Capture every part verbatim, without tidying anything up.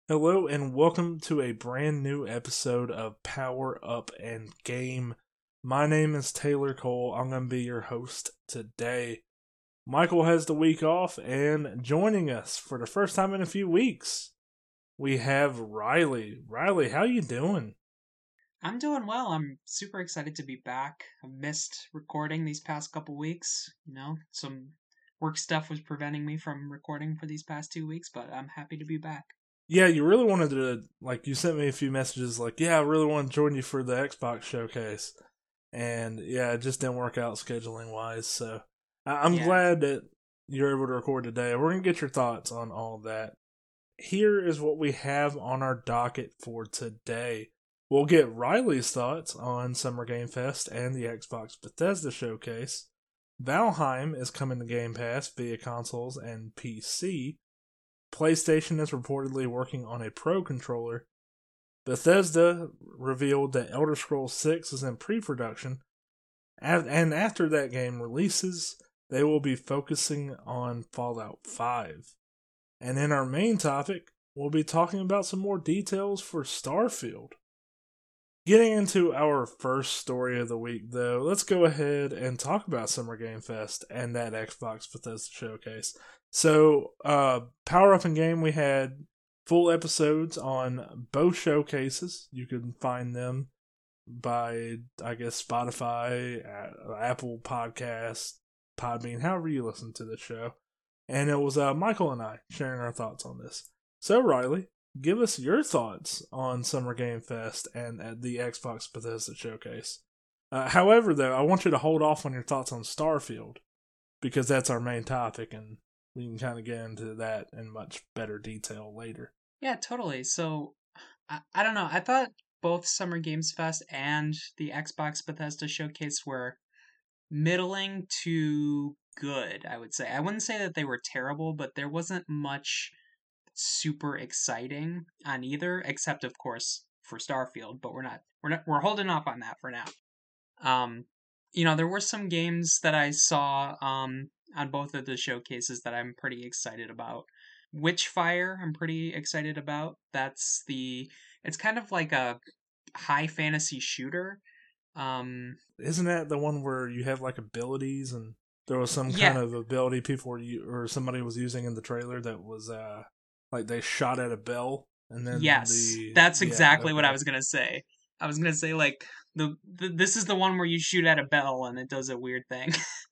Hello and welcome to a brand new episode of Power Up and Game. My name is Taylor Cole. I'm going to be your host today. Michael has the week off, and joining us for the first time in a few weeks, we have Riley. Riley, how you doing? I'm doing well. I'm super excited to be back. I've missed recording these past couple weeks. You know, some work stuff was preventing me from recording for these past two weeks, but I'm happy to be back. Yeah, you really wanted to, like, you sent me a few messages like, yeah, I really want to join you for the Xbox showcase. And yeah, it just didn't work out scheduling wise. So I- I'm Yeah, glad that you're able to record today. We're going to get your thoughts on all of that. Here is what we have on our docket for today. We'll get Riley's thoughts on Summer Game Fest and the Xbox Bethesda showcase. Valheim is coming to Game Pass via consoles and P C. PlayStation is reportedly working on a Pro controller. Bethesda revealed that Elder Scrolls six is in pre production, and after that game releases, they will be focusing on Fallout five. And in our main topic, we'll be talking about some more details for Starfield. Getting into our first story of the week, though, let's go ahead and talk about Summer Game Fest and that Xbox Bethesda showcase. So, uh, Power Up and Game, we had full episodes on both showcases. You can find them by, I guess, Spotify, Apple Podcast, Podbean, however you listen to the show. And it was uh, Michael and I sharing our thoughts on this. So, Riley, give us your thoughts on Summer Game Fest and at the Xbox Bethesda showcase. Uh, however, though, I want you to hold off on your thoughts on Starfield because that's our main topic, and we can kind of get into that in much better detail later. yeah, totally. So, I, I don't know. I thought both Summer Games Fest and the Xbox Bethesda Showcase were middling to good, I would say. I wouldn't say that they were terrible, but there wasn't much super exciting on either, except of course for Starfield. But we're not we're not we're holding off on that for now. Um, you know, there were some games that I saw um on both of the showcases that I'm pretty excited about. Witchfire, I'm pretty excited about. That's the it's kind of like a high fantasy shooter. Um, Isn't that the one where you have like abilities and there was some kind yeah, of ability people were or somebody was using in the trailer that was uh like they shot at a bell and then yes, the that's yeah, exactly what I okay. was gonna say. I was gonna say like the, the this is the one where you shoot at a bell and it does a weird thing.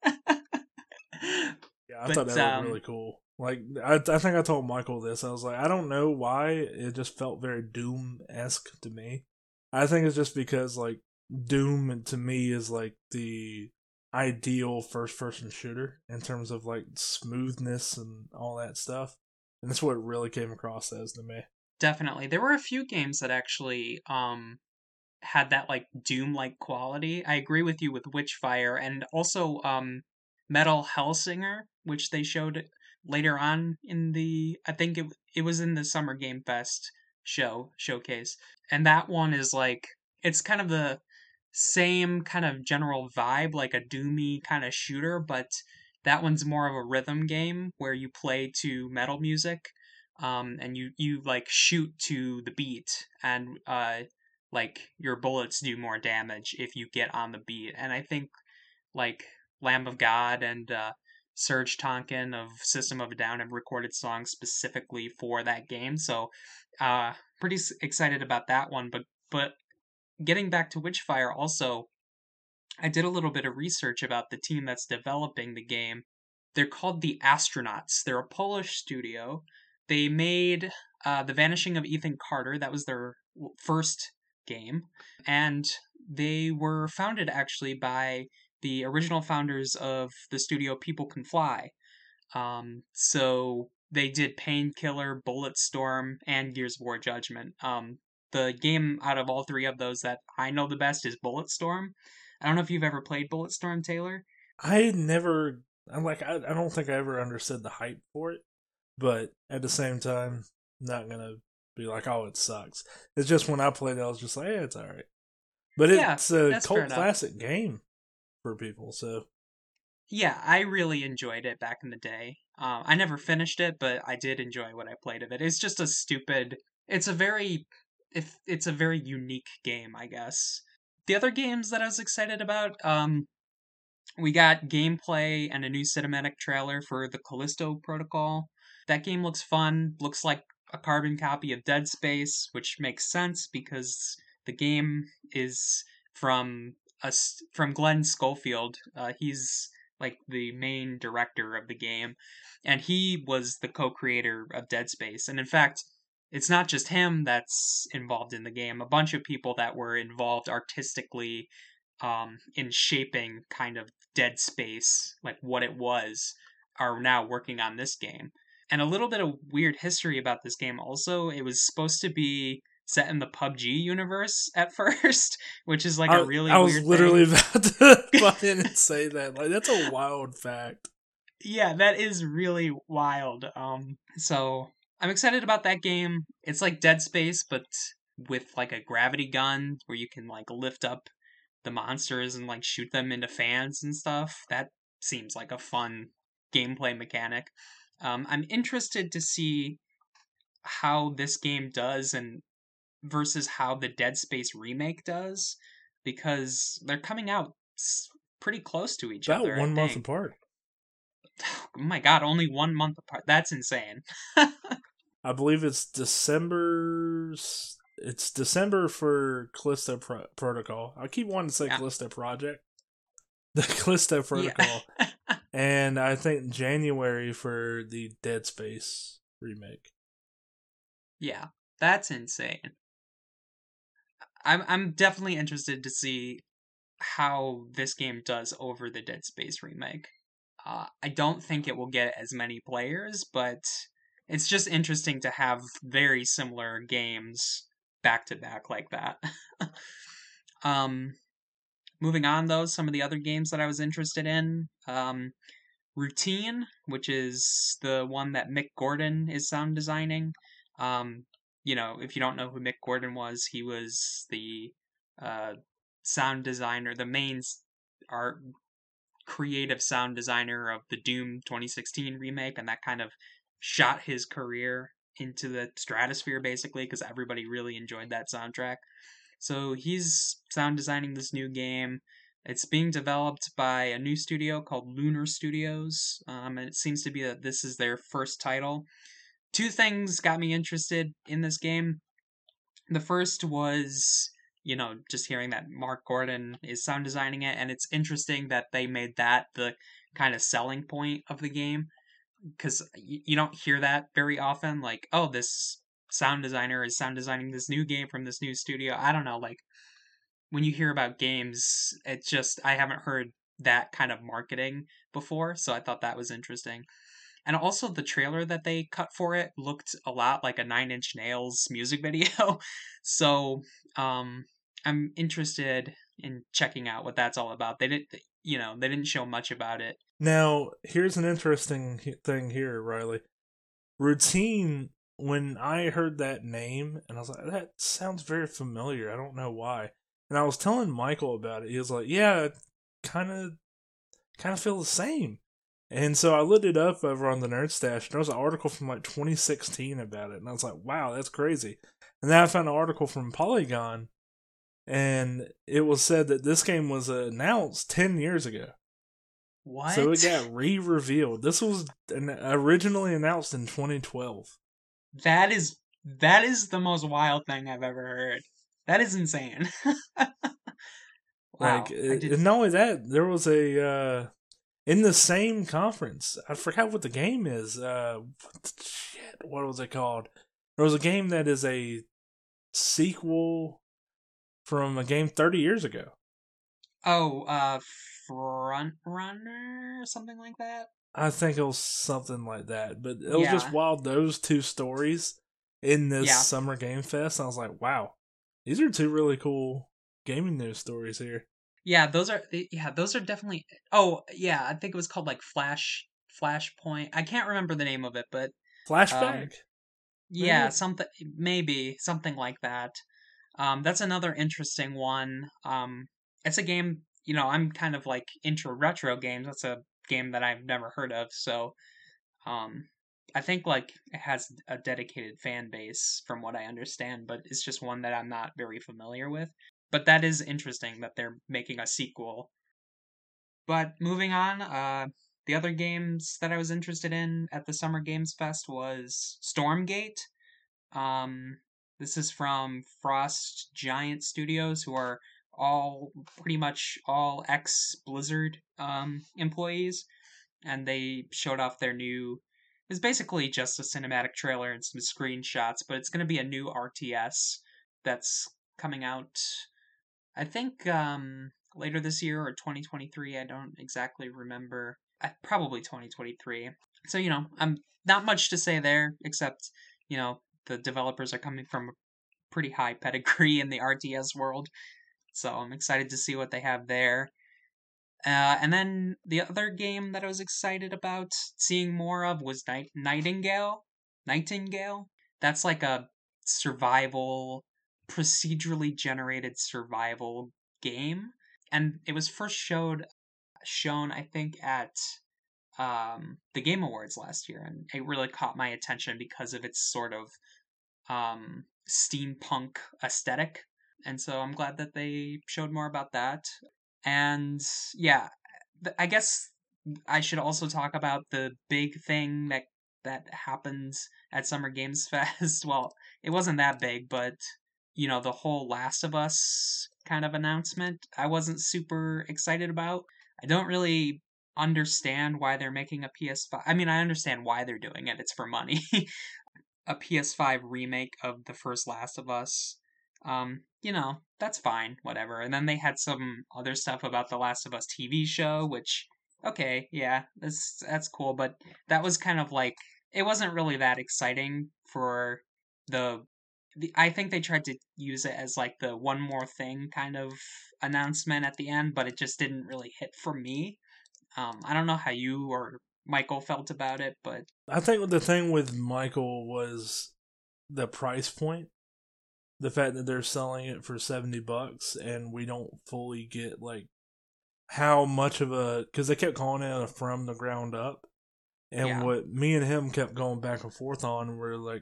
Yeah, I thought But that looked um really cool. Like I I think I told Michael this. I was like, I don't know why it just felt very Doom esque to me. I think it's just because like Doom to me is like the ideal first person shooter in terms of like smoothness and all that stuff. And that's what it really came across as to me. definitely there were a few games that actually um had that like Doom-like quality. I agree with you with Witchfire and also um Metal Hellsinger, which they showed later on in the I think it it was in the Summer Game Fest show showcase. And that one is like it's kind of the same kind of general vibe like a doomy kind of shooter, but that one's more of a rhythm game where you play to metal music um and you you like shoot to the beat and uh like your bullets do more damage if you get on the beat. And I think like Lamb of God and uh, Serge Tonkin of System of a Down have recorded songs specifically for that game. So uh, pretty excited about that one. But but getting back to Witchfire, also I did a little bit of research about the team that's developing the game. They're called the Astronauts. They're a Polish studio. They made uh, The Vanishing of Ethan Carter. That was their first game. And they were founded actually by the original founders of the studio People Can Fly. Um, so they did Painkiller, Bulletstorm, and Gears of War Judgment. Um, the game out of all three of those that I know the best is Bulletstorm. I don't know if you've ever played Bulletstorm, Taylor. I never I'm like I, I don't think I ever understood the hype for it, but at the same time, not gonna be like, oh, it sucks. It's just when I played it, I was just like, yeah, it's alright. But Yeah, it's a that's fair cult enough. classic game for people, so Yeah, I really enjoyed it back in the day. Uh, I never finished it, but I did enjoy what I played of it. It's just a stupid. it's a very if it's a very unique game, I guess. The other games that I was excited about, um, we got gameplay and a new cinematic trailer for the Callisto Protocol. That game looks fun, looks like a carbon copy of Dead Space, which makes sense because the game is from us from Glenn Schofield. Uh, he's like the main director of the game, and he was the co-creator of Dead Space. And in fact, it's not just him that's involved in the game. A bunch of people that were involved artistically um, in shaping kind of Dead Space, like what it was, are now working on this game. And a little bit of weird history about this game also, it was supposed to be set in the P U B G universe at first, which is like a I really I was weird literally thing. about to butt in and say that. Like that's a wild fact. Yeah, that is really wild. Um so I'm excited about that game. It's like Dead Space, but with like a gravity gun where you can like lift up the monsters and like shoot them into fans and stuff. That seems like a fun gameplay mechanic. Um, I'm interested to see how this game does and versus how the Dead Space remake does because they're coming out pretty close to each About other, I one month think. apart. Oh my god, only one month apart. That's insane. I believe it's December. It's December for Callisto Pro- Protocol. I keep wanting to say Yeah. Callisto Project. The Callisto Yeah. Protocol. And I think January for the Dead Space remake. Yeah. That's insane. I'm I'm definitely interested to see how this game does over the Dead Space remake. Uh, I don't think it will get as many players, but it's just interesting to have very similar games back to back like that. um, moving on though, some of the other games that I was interested in, um, Routine, which is the one that Mick Gordon is sound designing. Um, you know, if you don't know who Mick Gordon was, he was the uh, sound designer, the main art creative sound designer of the Doom twenty sixteen remake, and that kind of shot his career into the stratosphere basically because everybody really enjoyed that soundtrack. So he's sound designing this new game. It's being developed by a new studio called Lunar Studios, um, and it seems to be that this is their first title. Two things got me interested in this game. The first was, you know, just hearing that Mark Gordon is sound designing it, and it's interesting that they made that the kind of selling point of the game because you don't hear that very often. Like, oh, this sound designer is sound designing this new game from this new studio. I don't know, like when you hear about games, it's just I haven't heard that kind of marketing before, so I thought that was interesting. And also the trailer that they cut for it looked a lot like a Nine Inch Nails music video. So, um I'm interested in checking out what that's all about. They didn't you know, they didn't show much about it. Now, here's an interesting thing here, Riley. Routine, when I heard that name, and I was like, that sounds very familiar. I don't know why. And I was telling Michael about it. He was like, yeah, kind of kind of feel the same. And so I looked it up over on the Nerd Stash, and there was an article from like twenty sixteen about it. And I was like, wow, that's crazy. And then I found an article from Polygon, and it was said that this game was announced ten years ago. So it What? got re-revealed. This was originally announced in twenty twelve. That is that is the most wild thing I've ever heard. That is insane. Like, Wow, I did. and not only that, there was a uh, in the same conference. I forgot what the game is. Uh, what, shit, what was it called? There was a game that is a sequel from a game thirty years ago. Oh, uh, Front Runner, something like that. I think it was something like that. But it was just Yeah, wild. Those two stories in this yeah, Summer Game Fest. I was like, wow, these are two really cool gaming news stories here. yeah. Those are yeah, those are definitely. Oh, yeah. I think it was called like Flash Flashpoint. I can't remember the name of it, but um, Flashback, yeah, maybe? something maybe something like that. Um, that's another interesting one. Um, it's a game. You know, I'm kind of like into retro games. That's a game that I've never heard of, so um, I think like it has a dedicated fan base from what I understand, but it's just one that I'm not very familiar with. But that is interesting that they're making a sequel. But moving on, uh the other games that I was interested in at the Summer Games Fest was Stormgate. Um this is from Frost Giant Studios, who are all pretty much all ex Blizzard um employees, and they showed off their new. It's basically just a cinematic trailer and some screenshots, but it's going to be a new R T S that's coming out, I think, um, later this year or twenty twenty-three. I don't exactly remember. Uh, probably twenty twenty-three. So, you know, I'm not much to say there, except, you know, the developers are coming from a pretty high pedigree in the R T S world. So I'm excited to see what they have there. Uh, and then the other game that I was excited about seeing more of was Night- Nightingale. Nightingale. That's like a survival, procedurally generated survival game, and it was first showed shown I think at um, the Game Awards last year, and it really caught my attention because of its sort of um, steampunk aesthetic. And so I'm glad that they showed more about that. And yeah, th- I guess I should also talk about the big thing that that happens at Summer Games Fest. Well, it wasn't that big, but you know, the whole Last of Us kind of announcement, I wasn't super excited about. I don't really understand why they're making a P S five. I mean, I understand why they're doing it. It's for money. A P S five remake of the first Last of Us. Um, you know, that's fine, whatever. And then they had some other stuff about the Last of Us T V show, which okay, yeah, that's that's cool, but that was kind of like it wasn't really that exciting for the the I think they tried to use it as like the one more thing kind of announcement at the end, but it just didn't really hit for me. Um, I don't know how you or Michael felt about it, but I think the thing with Michael was the price point. The fact that they're selling it for seventy bucks and we don't fully get like how much of a, because they kept calling it a from the ground up, and yeah, what me and him kept going back and forth on were like,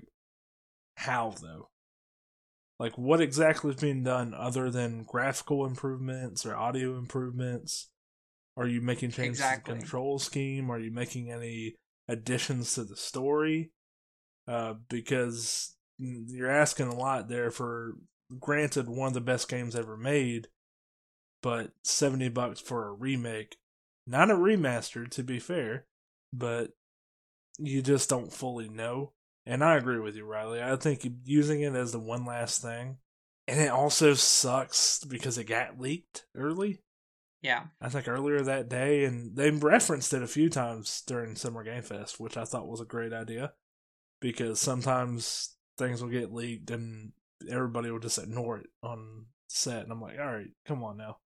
how though? Like, what exactly is being done other than graphical improvements or audio improvements? Are you making changes to the exactly. control scheme? Are you making any additions to the story? Uh, because you're asking a lot there for, granted, one of the best games ever made, but seventy bucks for a remake. Not a remaster, to be fair, but you just don't fully know. And I agree with you, Riley. I think using it as the one last thing, and it also sucks because it got leaked early. Yeah, I think earlier that day, and they referenced it a few times during Summer Game Fest, which I thought was a great idea because sometimes things will get leaked and everybody will just ignore it on set, and I'm like, all right, come on now,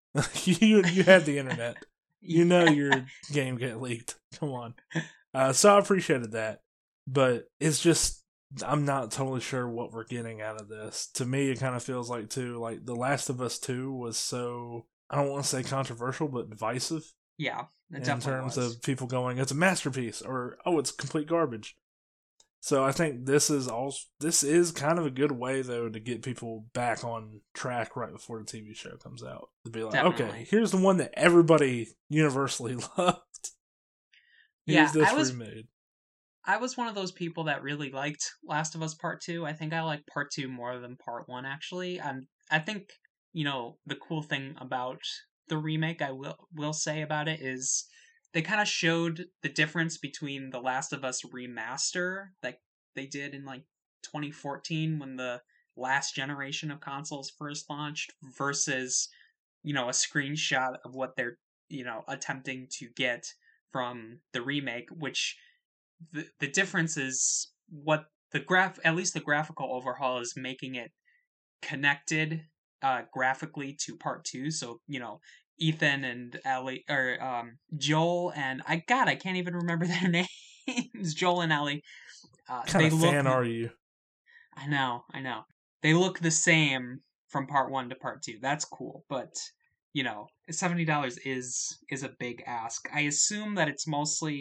you you have the internet, you know yeah, your game get leaked, come on. Uh, so I appreciated that, but it's just I'm not totally sure what we're getting out of this. To me, it kind of feels like too like The Last of Us Two was so, I don't want to say controversial, but divisive yeah. It in definitely terms was. of people going, "It's a masterpiece," or "Oh, it's complete garbage." So I think this is also this is kind of a good way though to get people back on track right before the T V show comes out. To be like, okay, Definitely. here's the one that everybody universally loved. Yeah, Here's I this was remade. I was one of those people that really liked Last of Us Part Two. I think I like Part Two more than Part One. Actually, I'm. I think you know the cool thing about the remake. I will will say about it is they kind of showed the difference between the Last of Us remaster that they did in like twenty fourteen when the last generation of consoles first launched versus you know a screenshot of what they're you know attempting to get from the remake, which the, the difference is what the graph at least the graphical overhaul is making it connected uh graphically to part two. So you know Ethan and Ellie, or um Joel and I god I can't even remember their names. Joel and Ellie, uh What kind they of look fan are you? I know I know they look the same from part one to part two. That's cool, but you know seventy dollars is is a big ask. I assume that it's mostly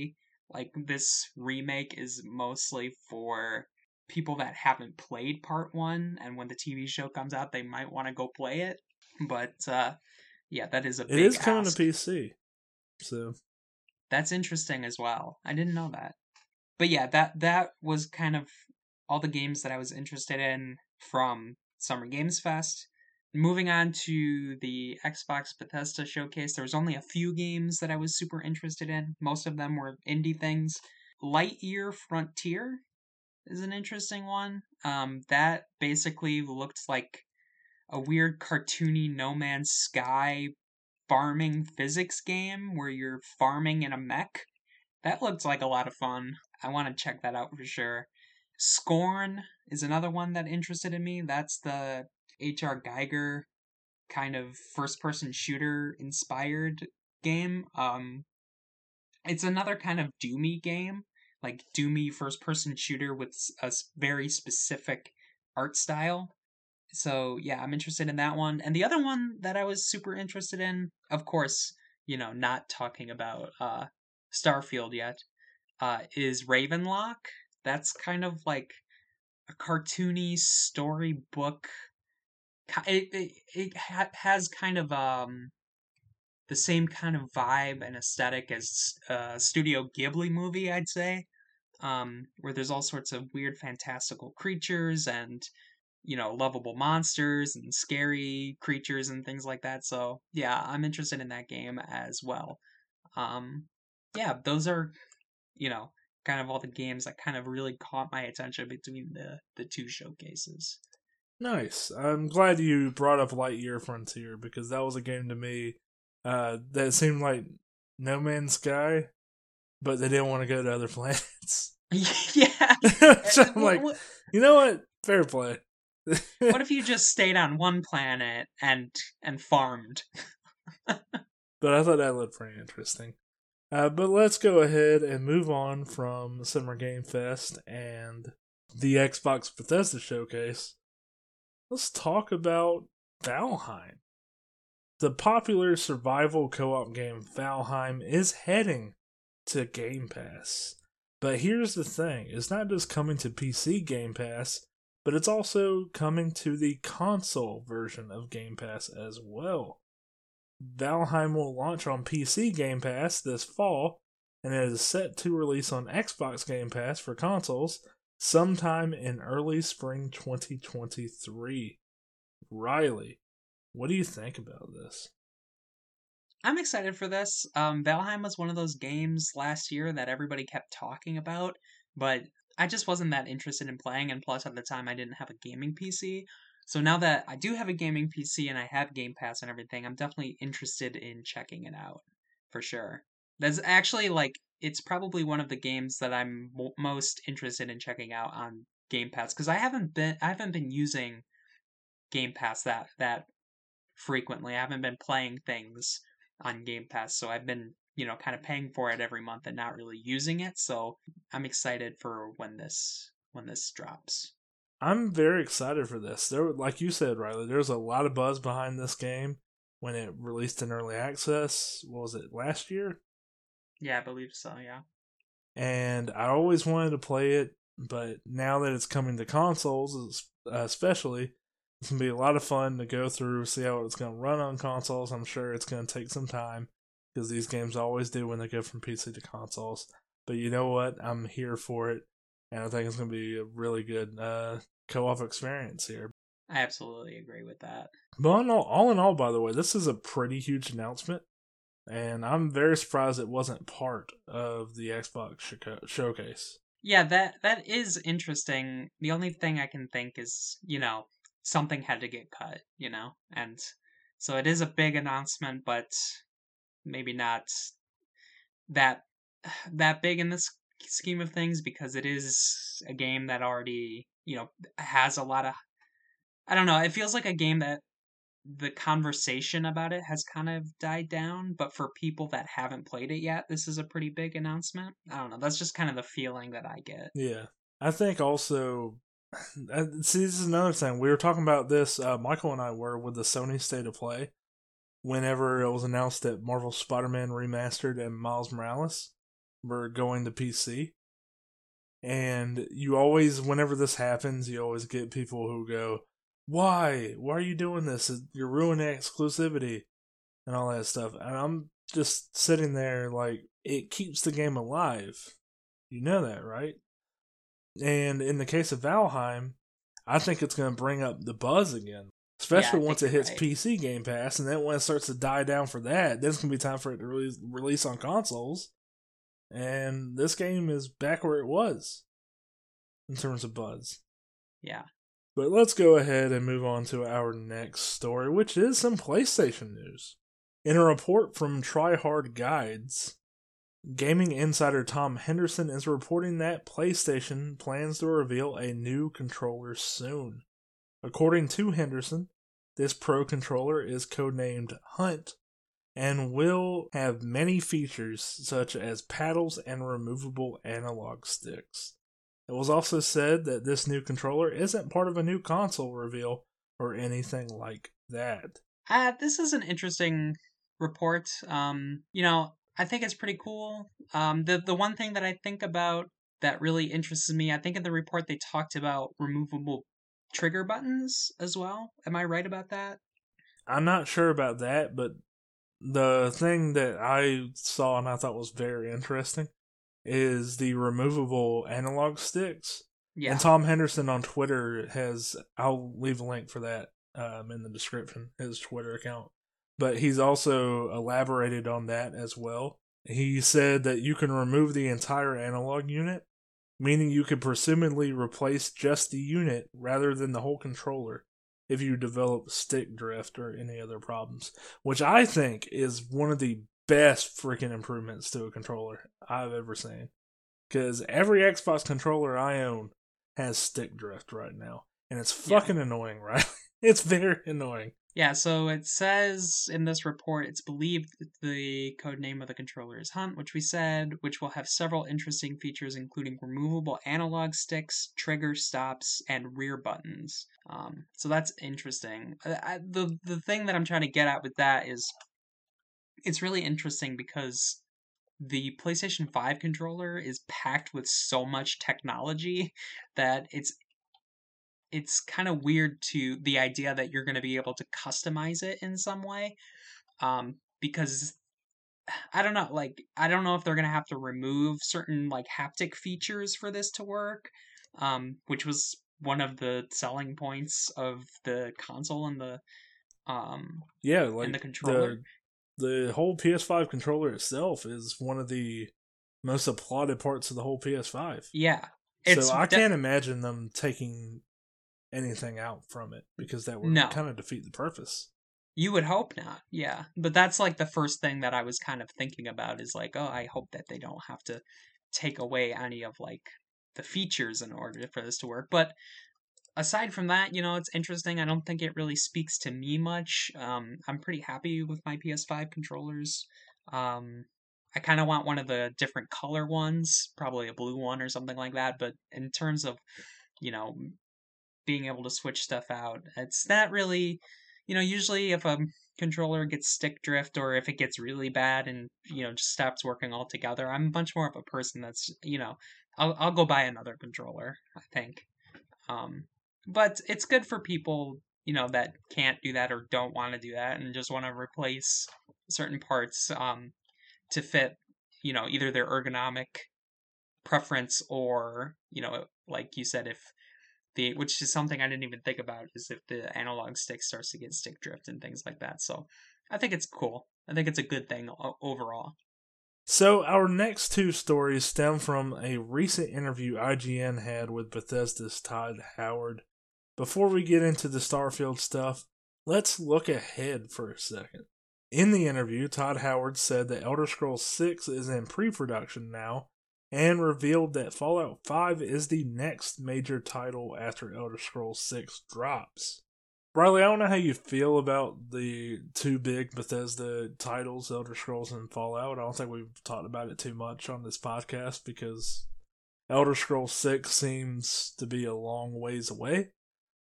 like this remake is mostly for people that haven't played part one, and when the T V show comes out, they might want to go play it. But uh, yeah, that is a It big is coming to ask. P C, so That's interesting as well. I didn't know that. But yeah, that that was kind of all the games that I was interested in from Summer Games Fest. Moving on to the Xbox Bethesda showcase, there was only a few games that I was super interested in. Most of them were indie things. Lightyear Frontier is an interesting one. Um, that basically looked like a weird cartoony No Man's Sky farming physics game where you're farming in a mech. That looks like a lot of fun. I want to check that out for sure. Scorn is another one that interested in me. That's the H R. Geiger kind of first person shooter inspired game. Um it's another kind of doomy game, like doomy first person shooter with a very specific art style. So yeah, I'm interested in that one. And the other one that I was super interested in, of course, you know, not talking about uh Starfield yet, uh, is Ravenlock. That's kind of like a cartoony storybook. It it, it ha- has kind of um the same kind of vibe and aesthetic as a Studio Ghibli movie, I'd say. Um, where there's all sorts of weird, fantastical creatures and you know lovable monsters and scary creatures and things like that. So yeah, I'm interested in that game as well. Um, yeah, those are you know, kind of all the games that kind of really caught my attention between the the two showcases. nice. I'm glad you brought up Lightyear Frontier because that was a game to me uh, that seemed like No Man's Sky, but they didn't want to go to other planets. Yeah. So I'm like, What you know what? Fair play. what if you just stayed on one planet and and farmed? But I thought that looked pretty interesting. Uh, but let's go ahead and move on from Summer Game Fest and the Xbox Bethesda showcase. Let's talk about Valheim. The popular survival co op game Valheim is heading to Game Pass. But here's the thing it's not just coming to P C Game Pass, but it's also coming to the console version of Game Pass as well. Valheim will launch on P C Game Pass this fall, and it is set to release on Xbox Game Pass for consoles sometime in early spring twenty twenty-three. Riley, what do you think about this? I'm excited for this. Um, Valheim was one of those games last year that everybody kept talking about, but I just wasn't that interested in playing. And plus, at the time, I didn't have a gaming P C. So now that I do have a gaming P C and I have Game Pass and everything, I'm definitely interested in checking it out for sure. That's actually like it's probably one of the games that I'm mo- most interested in checking out on Game Pass because I haven't been I haven't been using Game Pass that that frequently. I haven't been playing things on Game Pass, so I've been, you know, kind of paying for it every month and not really using it. So I'm excited for when this when this drops. I'm very excited for this. There, like you said, Riley, there's a lot of buzz behind this game when it released in early access. What was it, last year? Yeah, I believe so. Yeah. And I always wanted to play it, but now that it's coming to consoles, especially, it's gonna be a lot of fun to go through, see how it's gonna run on consoles. I'm sure it's gonna take some time because these games always do when they go from P C to consoles. But you know what? I'm here for it, and I think it's gonna be a really good uh, co-op experience here. I absolutely agree with that. But all, all in all, by the way, this is a pretty huge announcement, and I'm very surprised it wasn't part of the Xbox showcase. Yeah, that that is interesting. The only thing I can think is, you know, something had to get cut, you know, and so it is a big announcement, but maybe not that that big in this scheme of things because it is a game that already, you know, has a lot of I don't know, it feels like a game that the conversation about it has kind of died down, but for people that haven't played it yet, this is a pretty big announcement. I don't know, that's just kind of the feeling that I get. Yeah. I think also, see, this is another thing. We were talking about this, uh, Michael and I were, with the Sony State of Play, whenever it was announced that Marvel Spider Man Remastered and Miles Morales. were going to P C. And you always, whenever this happens, you always get people who go, why? Why are you doing this? You're ruining exclusivity and all that stuff. And I'm just sitting there like, it keeps the game alive. You know that, right? And in the case of Valheim, I think it's going to bring up the buzz again. Especially Yeah, once it hits right. P C Game Pass, and then when it starts to die down for that, then it's going to be time for it to release, release on consoles. And this game is back where it was in terms of buzz. Yeah. But let's go ahead and move on to our next story, which is some PlayStation news. In a report from Tryhard Guides, gaming insider Tom Henderson is reporting that PlayStation plans to reveal a new controller soon. According to Henderson, this Pro controller is codenamed Hunt and will have many features such as paddles and removable analog sticks. It was also said that this new controller isn't part of a new console reveal or anything like that. Uh, this is an interesting report. Um, you know, I think it's pretty cool. Um, the the one thing that I think about that really interests me, I think in the report they talked about removable trigger buttons as well. Am I right about that? I'm not sure about that, but the thing that I saw and I thought was very interesting is the removable analog sticks. Yeah. And Tom Henderson on Twitter has, I'll leave a link for that um, in the description, his Twitter account. But he's also elaborated on that as well. He said that you can remove the entire analog unit, meaning you could presumably replace just the unit rather than the whole controller if you develop stick drift or any other problems, which I think is one of the best freaking improvements to a controller I've ever seen. Because every Xbox controller I own has stick drift right now, and it's fucking yeah. annoying, right? It's very annoying. Yeah, so it says in this report, it's believed that the code name of the controller is Hunt, which we said, which will have several interesting features, including removable analog sticks, trigger stops, and rear buttons. Um, so that's interesting. I, the the thing that I'm trying to get at with that is, it's really interesting because the PlayStation five controller is packed with so much technology that it's it's kind of weird to the idea that you're going to be able to customize it in some way, um, because I don't know, like I don't know if they're going to have to remove certain like haptic features for this to work, um, which was one of the selling points of the console and the um yeah like and the controller. the the whole P S five controller itself is one of the most applauded parts of the whole P S five. Yeah, it's so I de- can't imagine them taking anything out from it because that would no. kind of defeat the purpose. You would hope not, yeah. But that's like the first thing that I was kind of thinking about is like, oh, I hope that they don't have to take away any of like the features in order for this to work. But aside from that, you know, it's interesting. I don't think it really speaks to me much. Um, I'm pretty happy with my P S five controllers. Um, I kind of want one of the different color ones, probably a blue one or something like that. But in terms of, you know, being able to switch stuff out, it's not really, you know, usually if a controller gets stick drift or if it gets really bad and, you know, just stops working altogether, I'm much more of a person that's, you know, I'll, I'll go buy another controller, I think. Um, but it's good for people, you know, that can't do that or don't want to do that and just want to replace certain parts um, to fit, you know, either their ergonomic preference or, you know, like you said, if the, which is something I didn't even think about, is if the analog stick starts to get stick drift and things like that. So I think it's cool. I think it's a good thing overall. So our next two stories stem from a recent interview I G N had with Bethesda's Todd Howard. Before we get into the Starfield stuff, let's look ahead for a second. In the interview, Todd Howard said that Elder Scrolls six is in pre-production now, and revealed that Fallout five is the next major title after Elder Scrolls six drops. Riley, I don't know how you feel about the two big Bethesda titles, Elder Scrolls and Fallout. I don't think we've talked about it too much on this podcast because Elder Scrolls six seems to be a long ways away,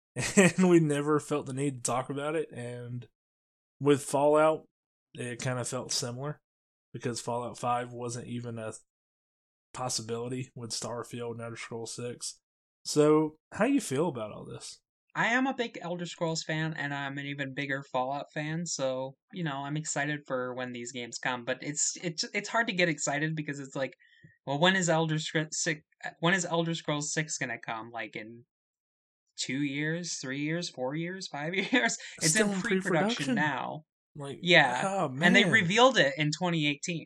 and we never felt the need to talk about it. And with Fallout, it kind of felt similar because Fallout five wasn't even a possibility with Starfield and Elder Scrolls six. So, how you feel about all this? I am a big Elder Scrolls fan, and I'm an even bigger Fallout fan. So you know, I'm excited for when these games come. But it's it's it's hard to get excited because it's like, well, when is Elder Scrolls six? When is Elder Scrolls six gonna come? Like in two years, three years, four years, five years? It's in Still in pre-production pre-production. now. Like, Yeah, oh and they man, revealed it in twenty eighteen.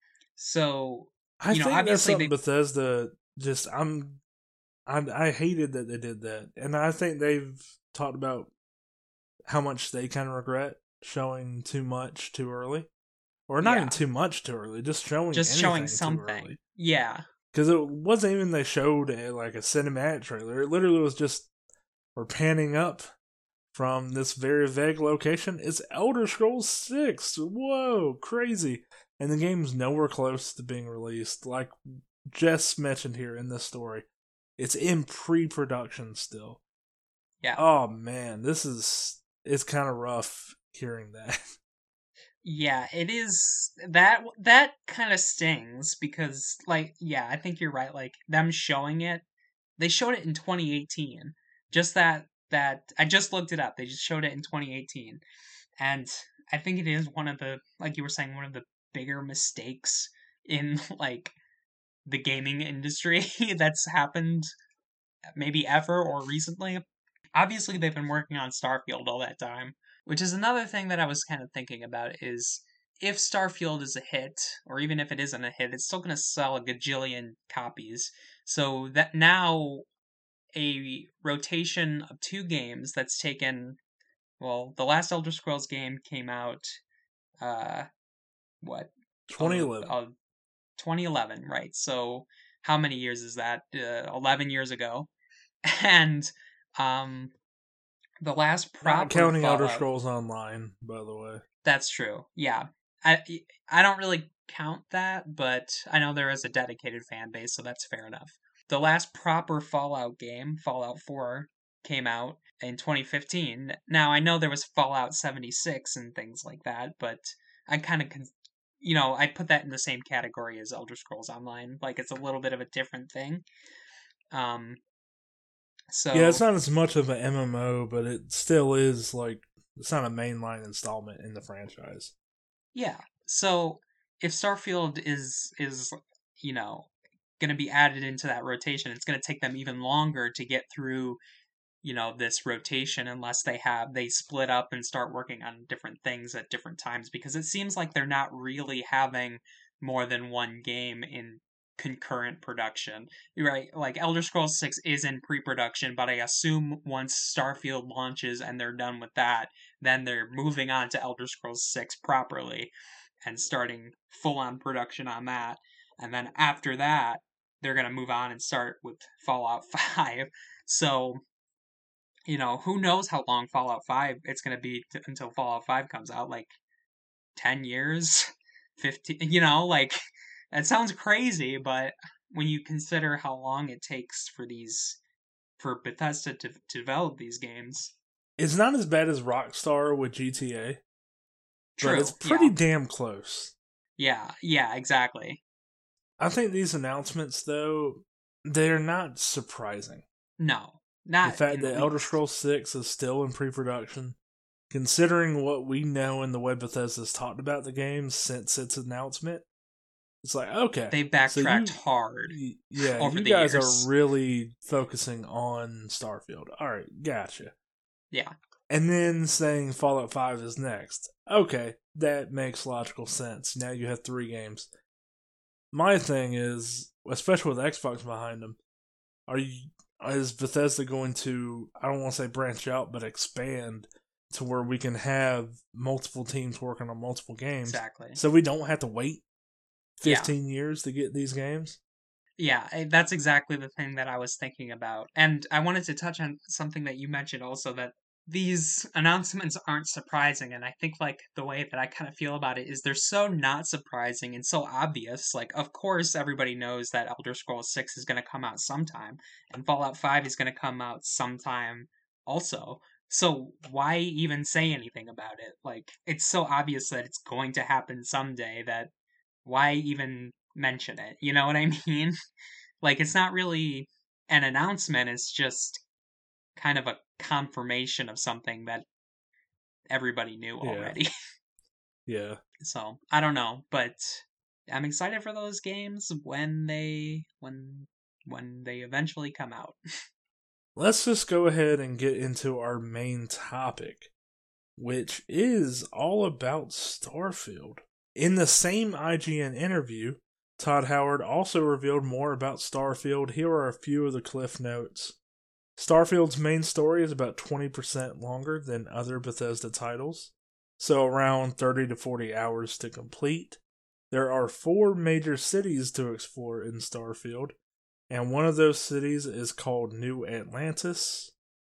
So I you know, think that's obviously something they Bethesda just. I'm. I I hated that they did that, and I think they've talked about how much they kind of regret showing too much too early, or not even yeah, too much too early, just showing just showing anything too something. early. Yeah, Because it wasn't even they showed a, like a cinematic trailer. It literally was just we're panning up from this very vague location. It's Elder Scrolls six. Whoa, crazy. And the game's nowhere close to being released. Like Jess mentioned here in this story, it's in pre production still. yeah. Oh man, this is it's kind of rough hearing that. Yeah, it is that that kind of stings because like yeah, I think you're right like them showing it. They showed it in twenty eighteen. Just that that I just looked it up. They just showed it in twenty eighteen. And I think it is one of the like you were saying one of the bigger mistakes in like the gaming industry that's happened maybe ever or recently. Obviously they've been working on Starfield all that time, which is another thing that I was kind of thinking about is if Starfield is a hit, or even if it isn't a hit, it's still going to sell a gajillion copies. So that now a rotation of two games that's taken, well, the last Elder Scrolls game came out, uh, what, uh, twenty eleven. uh, twenty eleven, right? So how many years is that? Uh, eleven years ago. And um, the last Not proper counting Elder Fallout. Scrolls Online, by the way. That's true. Yeah. I I don't really count that, but I know there is a dedicated fan base, so that's fair enough. The last proper Fallout game, Fallout four, came out in twenty fifteen. Now, I know there was Fallout seventy-six and things like that, but I kind of con- you know, I put that in the same category as Elder Scrolls Online. Like it's a little bit of a different thing. Um Yeah, it's so not as much of an M M O, but it still is like it's not a mainline installment in the franchise. yeah. So if Starfield is is you know going to be added into that rotation, it's going to take them even longer to get through you know this rotation unless they have they split up and start working on different things at different times because it seems like they're not really having more than one game in concurrent production. You're right, like Elder Scrolls six is in pre-production, but I assume once Starfield launches and they're done with that, then they're moving on to Elder Scrolls six properly and starting full on production on that. And then after that, they're going to move on and start with Fallout five. So you know, who knows how long Fallout five it's going to be t- until Fallout five comes out, like ten years, fifteen, you know, like that sounds crazy, but when you consider how long it takes for these for Bethesda to, to develop these games. It's not as bad as Rockstar with G T A, but it's True. pretty Yeah. damn close. Yeah. Yeah, exactly. I think these announcements, though, they're not surprising. No. The Not fact in the that Elder least. Scrolls six is still in pre production, considering what we know and the way Bethesda's talked about the game since its announcement, it's like, okay, They so backtracked you, hard yeah, over you the guys are years. really focusing on Starfield. All right, gotcha. Yeah. And then saying Fallout five is next. Okay, that makes logical sense. Now you have three games. My thing is, especially with Xbox behind them, are you is Bethesda going to, I don't want to say branch out, but expand to where we can have multiple teams working on multiple games Exactly. so we don't have to wait Yeah. fifteen years to get these games? Yeah, eh, that's exactly the thing that I was thinking about. And I wanted to touch on something that you mentioned also that these announcements aren't surprising. And I think, like, the way that I kind of feel about it is they're so not surprising and so obvious. Like, of course, everybody knows that Elder Scrolls six is going to come out sometime, and Fallout five is going to come out sometime also. So why even say anything about it? Like, it's so obvious that it's going to happen someday that why even mention it. You know what I mean? Like, it's not really an announcement, it's just kind of a confirmation of something that everybody knew Yeah. already. Yeah. So, I don't know, but I'm excited for those games when they when when they eventually come out. Let's just go ahead and get into our main topic, which is all about Starfield. In the same I G N interview, Todd Howard also revealed more about Starfield. Here are a few of the cliff notes. Starfield's main story is about twenty percent longer than other Bethesda titles, so around thirty to forty hours to complete. There are four major cities to explore in Starfield, and one of those cities is called New Atlantis.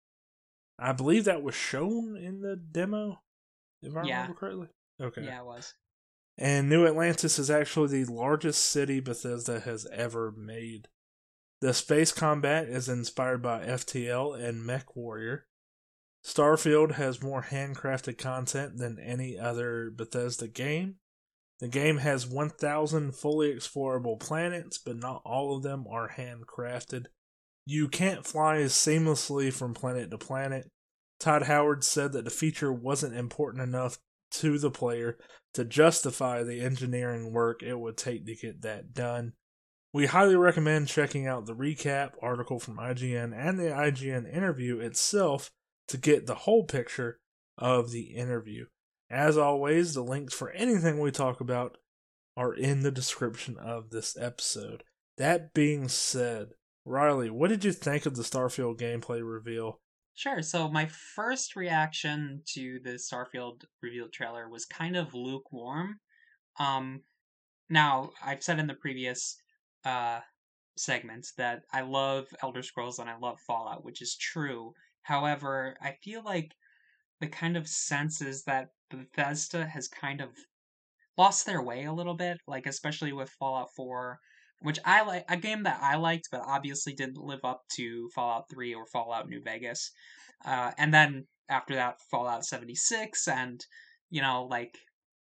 I believe that was shown in the demo, if I Yeah, remember correctly. Okay. yeah, it was. And New Atlantis is actually the largest city Bethesda has ever made. The space combat is inspired by F T L and MechWarrior. Starfield has more handcrafted content than any other Bethesda game. The game has one thousand fully explorable planets, but not all of them are handcrafted. You can't fly seamlessly from planet to planet. Todd Howard said that the feature wasn't important enough to the player to justify the engineering work it would take to get that done. We highly recommend checking out the recap article from I G N and the I G N interview itself to get the whole picture of the interview. As always, the links for anything we talk about are in the description of this episode. That being said, Riley, what did you think of the Starfield gameplay reveal? Sure. So my first reaction to the Starfield reveal trailer was kind of lukewarm. Um, now I've said in the previous uh segments that I love Elder Scrolls and I love Fallout, which is true. However, I feel like the kind of sense is that Bethesda has kind of lost their way a little bit, like especially with Fallout four, which I like, a game that I liked, but obviously didn't live up to Fallout three or Fallout New Vegas. Uh, and then after that, Fallout seventy-six, and you know, like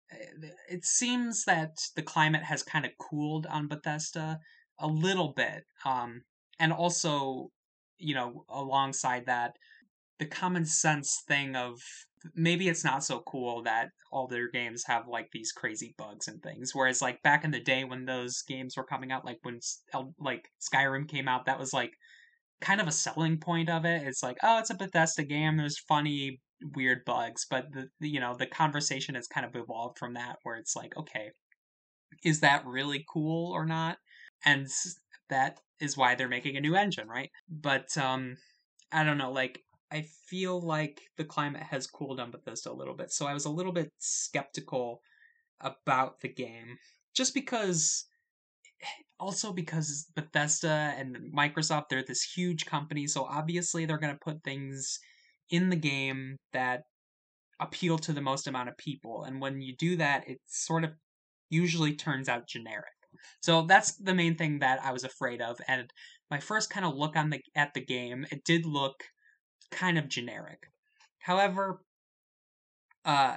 it seems that the climate has kind of cooled on Bethesda a little bit. Um, and also, you know, alongside that, the common sense thing of maybe it's not so cool that all their games have like these crazy bugs and things. Whereas like back in the day when those games were coming out, like when like Skyrim came out, that was like kind of a selling point of it. It's like, oh, it's a Bethesda game. There's funny, weird bugs, but the, the you know the conversation has kind of evolved from that, where it's like, okay, is that really cool or not? And that is why they're making a new engine, right? But um, I don't know, like I feel like the climate has cooled on Bethesda a little bit, so I was a little bit skeptical about the game, just because also because Bethesda and Microsoft, they're this huge company, so obviously they're going to put things in the game that appeal to the most amount of people. And when you do that, it sort of usually turns out generic. So that's the main thing that I was afraid of. And my first kind of look on the at the game, it did look kind of generic. However, uh,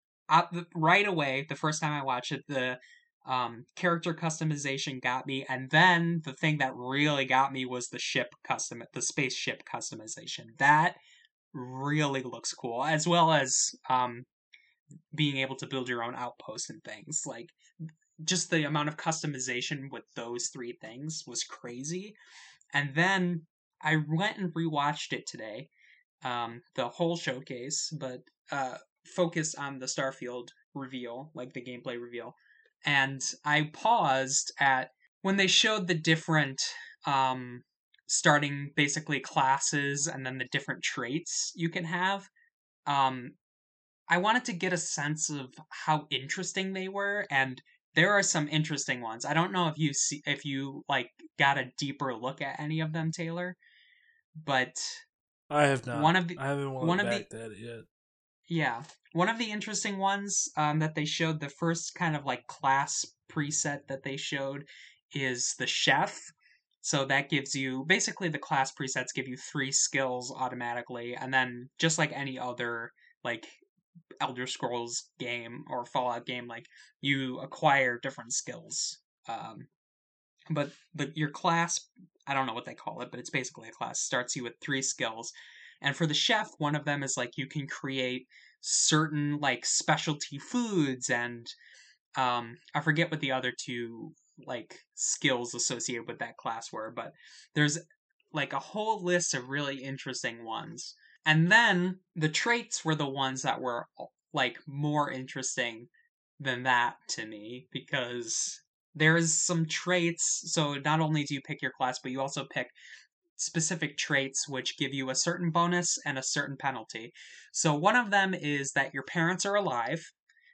right away, the first time I watched it, the um, character customization got me, and then the thing that really got me was the ship custom, the spaceship customization. That really looks cool, as well as um, being able to build your own outpost and things. Like just the amount of customization with those three things was crazy. And then I went and rewatched it today, um, the whole showcase, but uh, focus on the Starfield reveal, like the gameplay reveal. And I paused at when they showed the different um, starting basically classes and then the different traits you can have. Um, I wanted to get a sense of how interesting they were, and there are some interesting ones. I don't know if you see if you like got a deeper look at any of them, Taylor, but I have one not. of the I haven't one looked of the back at it yet. yeah, one of the interesting ones um, that they showed, the first kind of like class preset that they showed is the chef. So that gives you basically the class presets give you three skills automatically, and then just like any other like Elder Scrolls game or Fallout game, like you acquire different skills Um, but but your class, I don't know what they call it, but it's basically a class, starts you with three skills. And for the chef, one of them is like you can create certain like specialty foods, and um I forget what the other two like skills associated with that class were, but there's like a whole list of really interesting ones. And then the traits were the ones that were like more interesting than that to me, because there's some traits. So not only do you pick your class, but you also pick specific traits which give you a certain bonus and a certain penalty. So one of them is that your parents are alive,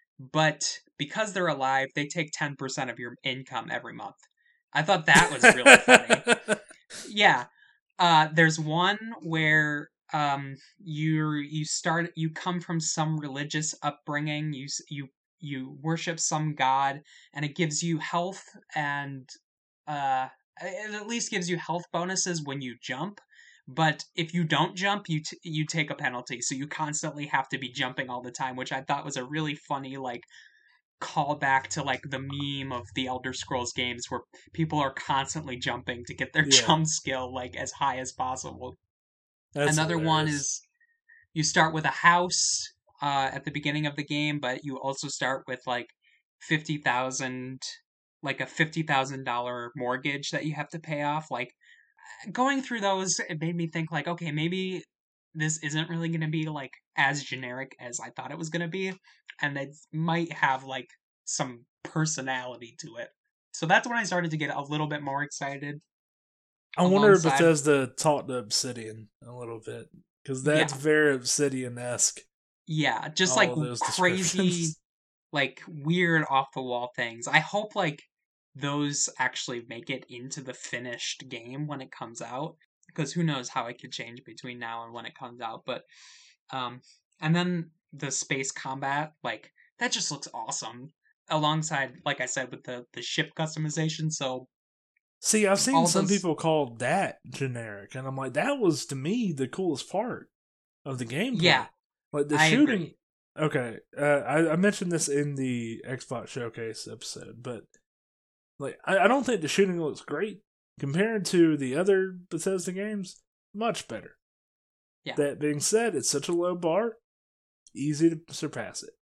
but because they're alive, they take ten percent of your income every month. I thought that was really funny. Yeah. Uh, there's one where um you you start you come from some religious upbringing, you you you worship some god, and it gives you health, and uh it at least gives you health bonuses when you jump. But if you don't jump, you t- you take a penalty, so you constantly have to be jumping all the time, which I thought was a really funny like callback to like the meme of the Elder Scrolls games where people are constantly jumping to get their Yeah, jump skill like as high as possible. that's Another one hilarious. is you start with a house uh, at the beginning of the game, but you also start with like fifty thousand, like a fifty thousand dollar mortgage that you have to pay off. Like going through those, it made me think like, okay, maybe this isn't really going to be like as generic as I thought it was going to be, and it might have like some personality to it. So that's when I started to get a little bit more excited. I wonder if Alongside, Bethesda talked to Obsidian a little bit, because that's yeah, very Obsidian-esque, yeah, just all like of those crazy, descriptions. like weird off the wall things. I hope like those actually make it into the finished game when it comes out, because who knows how it could change between now and when it comes out. But um and then the space combat, like that just looks awesome, alongside like I said with the the ship customization. So See, I've seen all some those, people call that generic, and I'm like, that was to me the coolest part of the yeah, gameplay. Like the I shooting. agree. Okay, uh, I, I mentioned this in the Xbox Showcase episode, but like, I, I don't think the shooting looks great compared to the other Bethesda games. Much better. Yeah. That being said, it's such a low bar, easy to surpass it.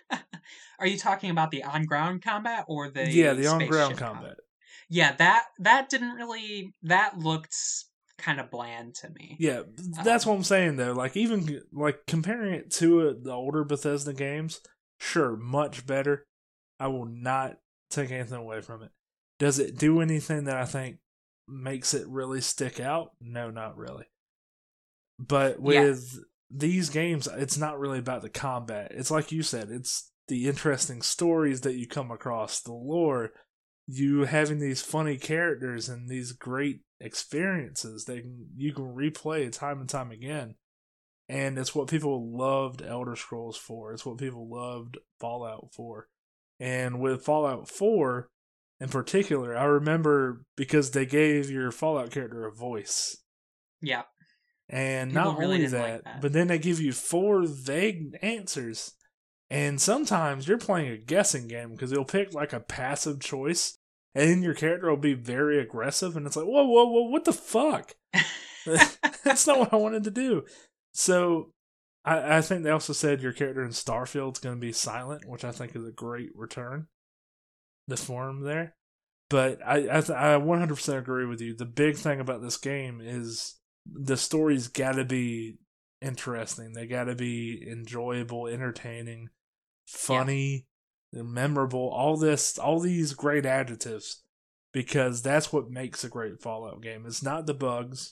Are you talking about the on ground combat or Yeah, the the on ground spaceship combat? combat. Yeah, that that didn't really, that looked kind of bland to me. Yeah, that's Um, what I'm saying though. Like even like comparing it to uh, the older Bethesda games, sure, much better. I will not take anything away from it. Does it do anything that I think makes it really stick out? No, not really. But yeah, with these games, it's not really about the combat. It's like you said, it's the interesting stories that you come across, the lore, you having these funny characters and these great experiences that you can replay time and time again. And it's what people loved Elder Scrolls for. It's what people loved Fallout for. And with Fallout four in particular, I remember because they gave your Fallout character a voice. yeah. And People not really only didn't like that, that. but then they give you four vague answers. And sometimes you're playing a guessing game because they'll pick like a passive choice, and then your character will be very aggressive, and it's like, whoa, whoa, whoa, what the fuck? That's not what I wanted to do. So I, I think they also said your character in Starfield's going to be silent, which I think is a great return. The form there. But I, I, th- I one hundred percent agree with you. The big thing about this game is the story's got to be interesting. They got to be enjoyable, entertaining, Yeah, funny, memorable. All this, all these great adjectives, because that's what makes a great Fallout game. It's not the bugs.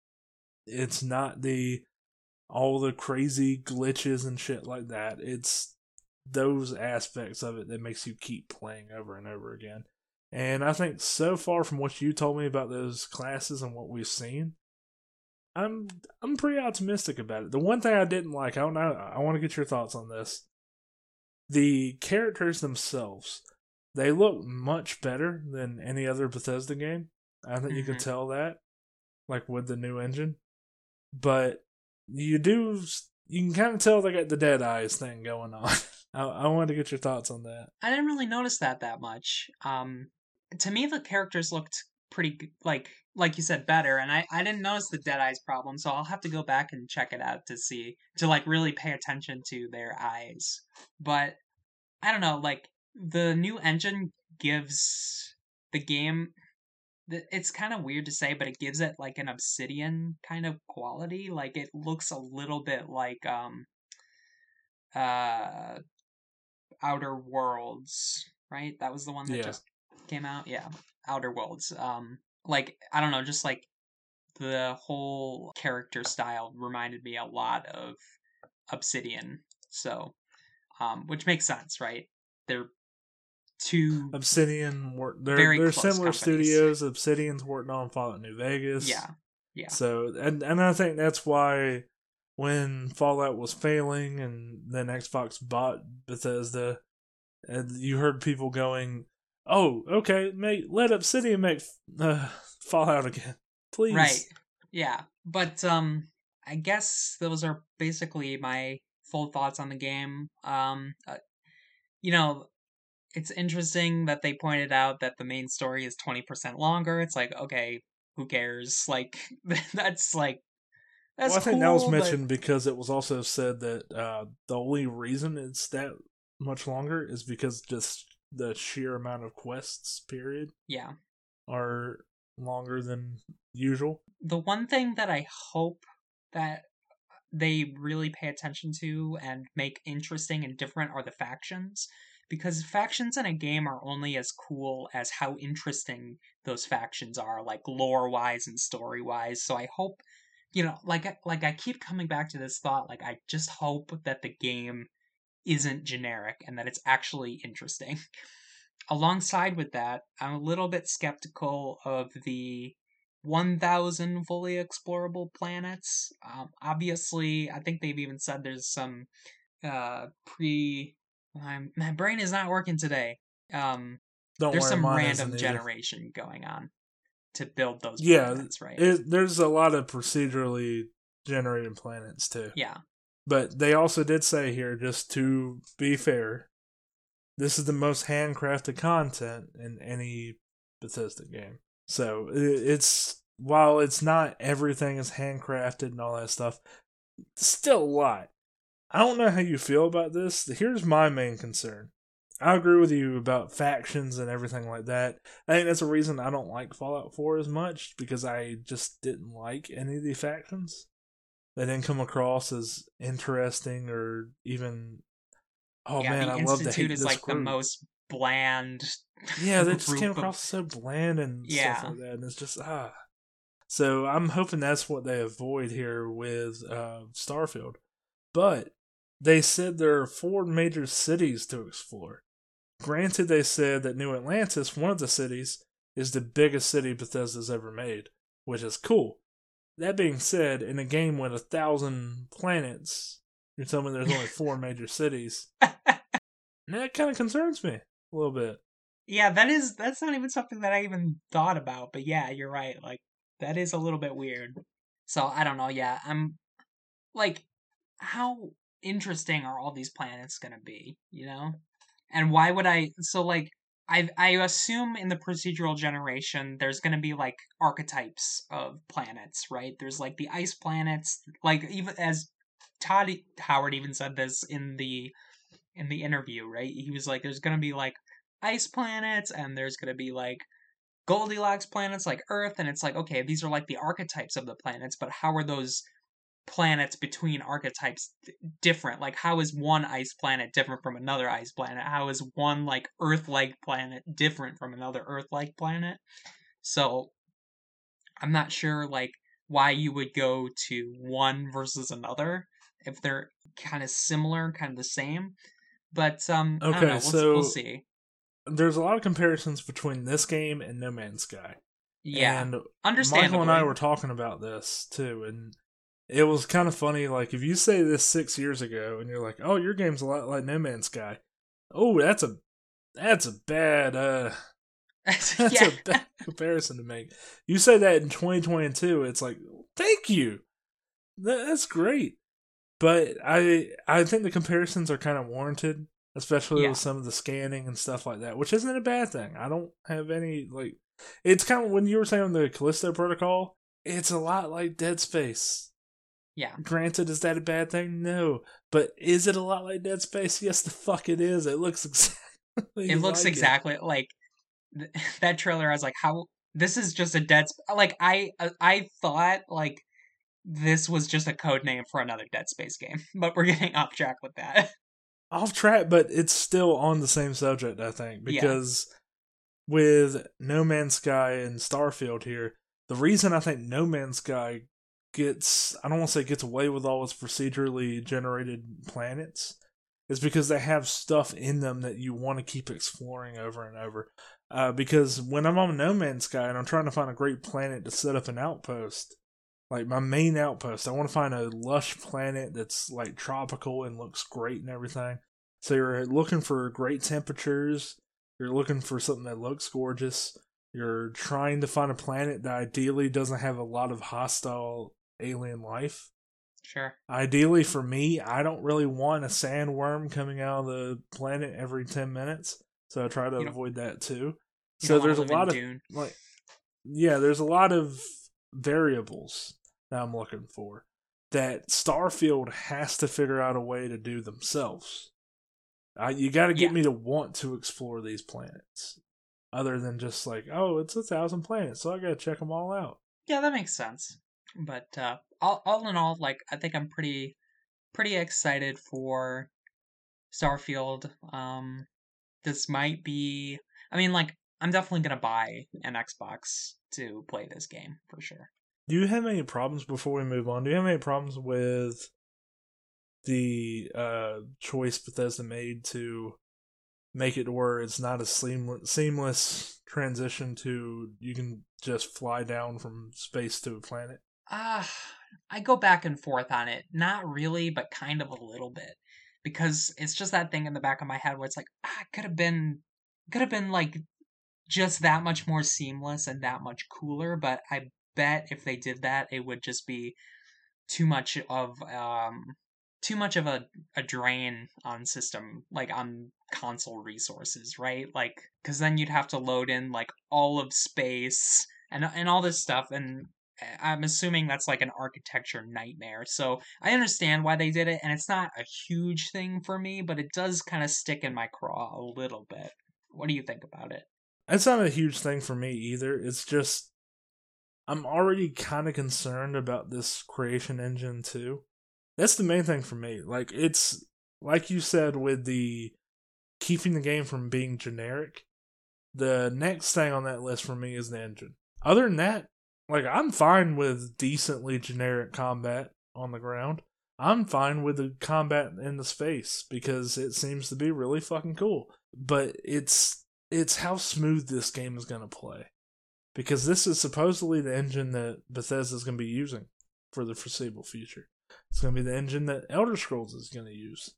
It's not the all the crazy glitches and shit like that. It's those aspects of it that makes you keep playing over and over again. And I think so far from what you told me about those classes and what we've seen, I'm I'm pretty optimistic about it. The one thing I didn't like, I don't know, I want to get your thoughts on this. The characters themselves, they look much better than any other Bethesda game. I think you can hmm tell that, like with the new engine. But you do, you can kind of tell they got the Dead Eyes thing going on. I, I wanted to get your thoughts on that. I didn't really notice that that much. Um, to me the characters looked pretty g- like like you said better, and I I didn't notice the dead eyes problem, so I'll have to go back and check it out to see to like really pay attention to their eyes. But I don't know, like the new engine gives the game th- it's kind of weird to say, but it gives it like an Obsidian kind of quality. Like it looks a little bit like um uh Outer Worlds, right? That was the one that Yeah. just came out. Yeah, Outer Worlds. Um, like I don't know, just like the whole character style reminded me a lot of Obsidian. So, um, which makes sense, right? They're two Obsidian, wor- they're very they're close similar companies. studios. Obsidian's worked on Fallout New Vegas, Yeah, yeah, so and and I think that's why when Fallout was failing, and then Xbox bought Bethesda, and you heard people going, "Oh, okay, make let Obsidian make uh, Fallout again, right. please." Yeah, but um, I guess those are basically my full thoughts on the game. Um, uh, you know, it's interesting that they pointed out that the main story is twenty percent longer. It's like, okay, who cares? Like, that's like, Well, that's I think that was cool, but mentioned because it was also said that uh, the only reason it's that much longer is because just the sheer amount of quests, period, yeah. are longer than usual. The one thing that I hope that they really pay attention to and make interesting and different are the factions. Because factions in a game are only as cool as how interesting those factions are, like lore wise and story wise. So I hope, you know, like like I keep coming back to this thought. Like I just hope that the game isn't generic and that it's actually interesting. Alongside with that, I'm a little bit skeptical of the one thousand fully explorable planets. Um, obviously, I think they've even said there's some uh, pre. My, my brain is not working today. Um, Don't there's worry, some mine random isn't either. generation going on to build those Yeah, planets, right? it, there's a lot of procedurally generated planets too. Yeah, But they also did say here, just to be fair, this is the most handcrafted content in any Bethesda game. So it's while it's not everything is handcrafted and all that stuff, still a lot. I don't know how you feel about this. Here's my main concern. I agree with you about factions and everything like that. I think that's a reason I don't like Fallout four as much because I just didn't like any of the factions. They didn't come across as interesting or even, oh yeah. man, The I love to Institute hate is this like the group. most bland Yeah, they just came group of across so bland and stuff yeah. like that, and it's just ah. So I'm hoping that's what they avoid here with uh, Starfield. But they said there are four major cities to explore. Granted, they said that New Atlantis, one of the cities, is the biggest city Bethesda's ever made, which is cool. That being said, in a game with a thousand planets, you're telling me there's only four major cities. That kind of concerns me a little bit. Yeah, that is that's not even something that I even thought about, but yeah, you're right. Like that is a little bit weird. So, I don't know, yeah. I'm like how interesting are all these planets going to be, you know? And why would I so like I I assume in the procedural generation there's going to be like archetypes of planets, right? There's like the ice planets, like even as Todd Howard even said this in the in the interview, right? He was like, there's gonna be like ice planets, and there's gonna be like Goldilocks planets like Earth, and it's like, okay, these are like the archetypes of the planets, but how are those planets between archetypes different? Like, how is one ice planet different from another ice planet? How is one like Earth-like planet different from another Earth-like planet? So I'm not sure like why you would go to one versus another if they're kind of similar, kind of the same. But um, I don't Okay, know. We'll we'll so see. there's a lot of comparisons between this game and No Man's Sky. Yeah, And Michael and I understandably. were talking about this too, and it was kind of funny. Like, if you say this six years ago and you're like, oh, your game's a lot like No Man's Sky, oh, that's a that's a bad uh that's Yeah, a bad comparison to make. You say that in twenty twenty-two, it's like, thank you, that, that's great. But I I think the comparisons are kind of warranted. especially Yeah. with some of the scanning and stuff like that, which isn't a bad thing. I don't have any, like, it's kind of when you were saying the Callisto Protocol, it's a lot like Dead Space. Yeah. Granted, is that a bad thing? No. But is it a lot like Dead Space? Yes, the fuck it is. It looks exactly It looks like it. exactly like th- that trailer. I was like, how this is just a dead Sp- like I uh, I thought like this was just a code name for another Dead Space game, but we're getting off track with that. Off track, but it's still on the same subject, I think, Yeah. because with No Man's Sky and Starfield here, the reason I think No Man's Sky gets, I don't want to say gets away with all its procedurally generated planets, is because they have stuff in them that you want to keep exploring over and over. Uh, because when I'm on No Man's Sky and I'm trying to find a great planet to set up an outpost, like my main outpost, I want to find a lush planet that's like tropical and looks great and everything. So you're looking for great temperatures, you're looking for something that looks gorgeous. You're trying to find a planet that ideally doesn't have a lot of hostile alien life. Sure. Ideally, for me, I don't really want a sandworm coming out of the planet every ten minutes. So I try to You don't avoid that too. you So don't want to there's a live in lot of, Dune. like, yeah, there's a lot of variables that I'm looking for that Starfield has to figure out a way to do themselves. Uh, you got to get Yeah. me to want to explore these planets, other than just like, oh, it's a thousand planets, so I got to check them all out. Yeah, that makes sense. But uh all all in all, like I think I'm pretty pretty excited for Starfield. Um this might be I mean like I'm definitely going to buy an Xbox to play this game for sure. Do you have any problems before we move on? Do you have any problems with the uh, choice Bethesda made to make it to where it's not a seamless, seamless transition to you can just fly down from space to a planet? Ah, I go back and forth on it. Not really, but kind of a little bit. Because it's just that thing in the back of my head where it's like, ah, it could have been could have been like just that much more seamless and that much cooler, but I bet if they did that, it would just be too much of um too much of a, a drain on system like on console resources, right? Like because then you'd have to load in like all of space and and all this stuff, and I'm assuming that's like an architecture nightmare. So I understand why they did it, and it's not a huge thing for me, but it does kind of stick in my craw a little bit. What do you think about it? It's not a huge thing for me either. It's just I'm already kind of concerned about this creation engine too. That's the main thing for me. Like it's like you said with the keeping the game from being generic. The next thing on that list for me is the engine. Other than that, like I'm fine with decently generic combat on the ground. I'm fine with the combat in the space because it seems to be really fucking cool. But it's it's how smooth this game is going to play. Because this is supposedly the engine that Bethesda is going to be using for the foreseeable future. It's going to be the engine that Elder Scrolls is going to use.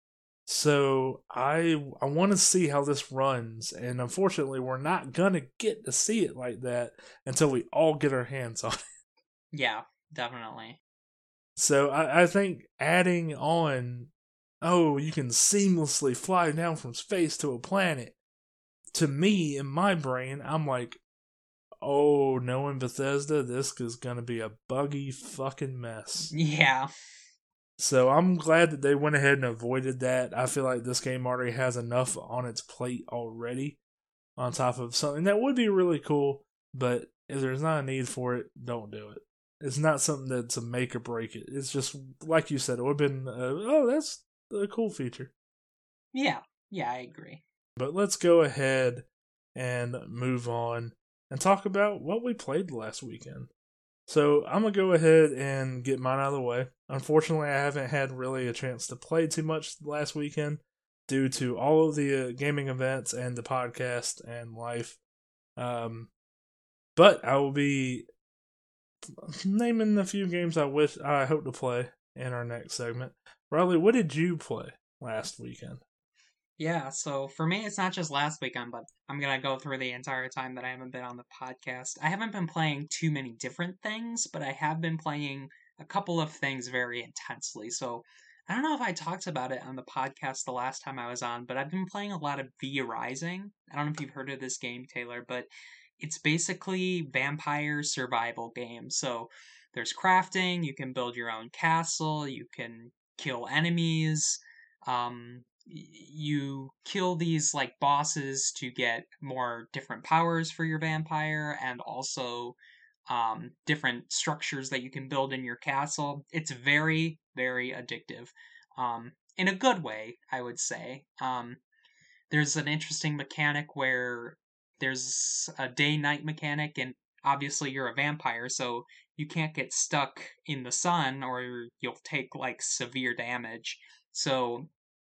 So I I want to see how this runs, and unfortunately, we're not gonna get to see it like that until we all get our hands on it. Yeah, definitely. So I, I think adding on, oh, you can seamlessly fly down from space to a planet. To me, in my brain, I'm like, oh, knowing Bethesda, this is gonna be a buggy fucking mess. Yeah. So I'm glad that they went ahead and avoided that. I feel like this game already has enough on its plate already, on top of something that would be really cool. But if there's not a need for it, don't do it. It's not something that's a make or break it. It's just like you said, it would have been, uh, oh, that's a cool feature. Yeah. Yeah, I agree. But let's go ahead and move on and talk about what we played last weekend. So I'm gonna go ahead and get mine out of the way. Unfortunately, I haven't had really a chance to play too much last weekend due to all of the uh, gaming events and the podcast and life. Um, but I will be naming a few games I wish I hope to play in our next segment. Riley, what did you play last weekend? Yeah, so for me, it's not just last weekend, but I'm gonna go through the entire time that I haven't been on the podcast. I haven't been playing too many different things, but I have been playing a couple of things very intensely. So I don't know if I talked about it on the podcast the last time I was on, but I've been playing a lot of V Rising. I don't know if you've heard of this game, Taylor, but it's basically vampire survival game. So there's crafting, you can build your own castle, you can kill enemies, um, you kill these like bosses to get more different powers for your vampire, and also um, different structures that you can build in your castle. It's very, very addictive. Um, in a good way, I would say. Um, there's an interesting mechanic where there's a day night mechanic, and obviously you're a vampire, so you can't get stuck in the sun or you'll take like severe damage. So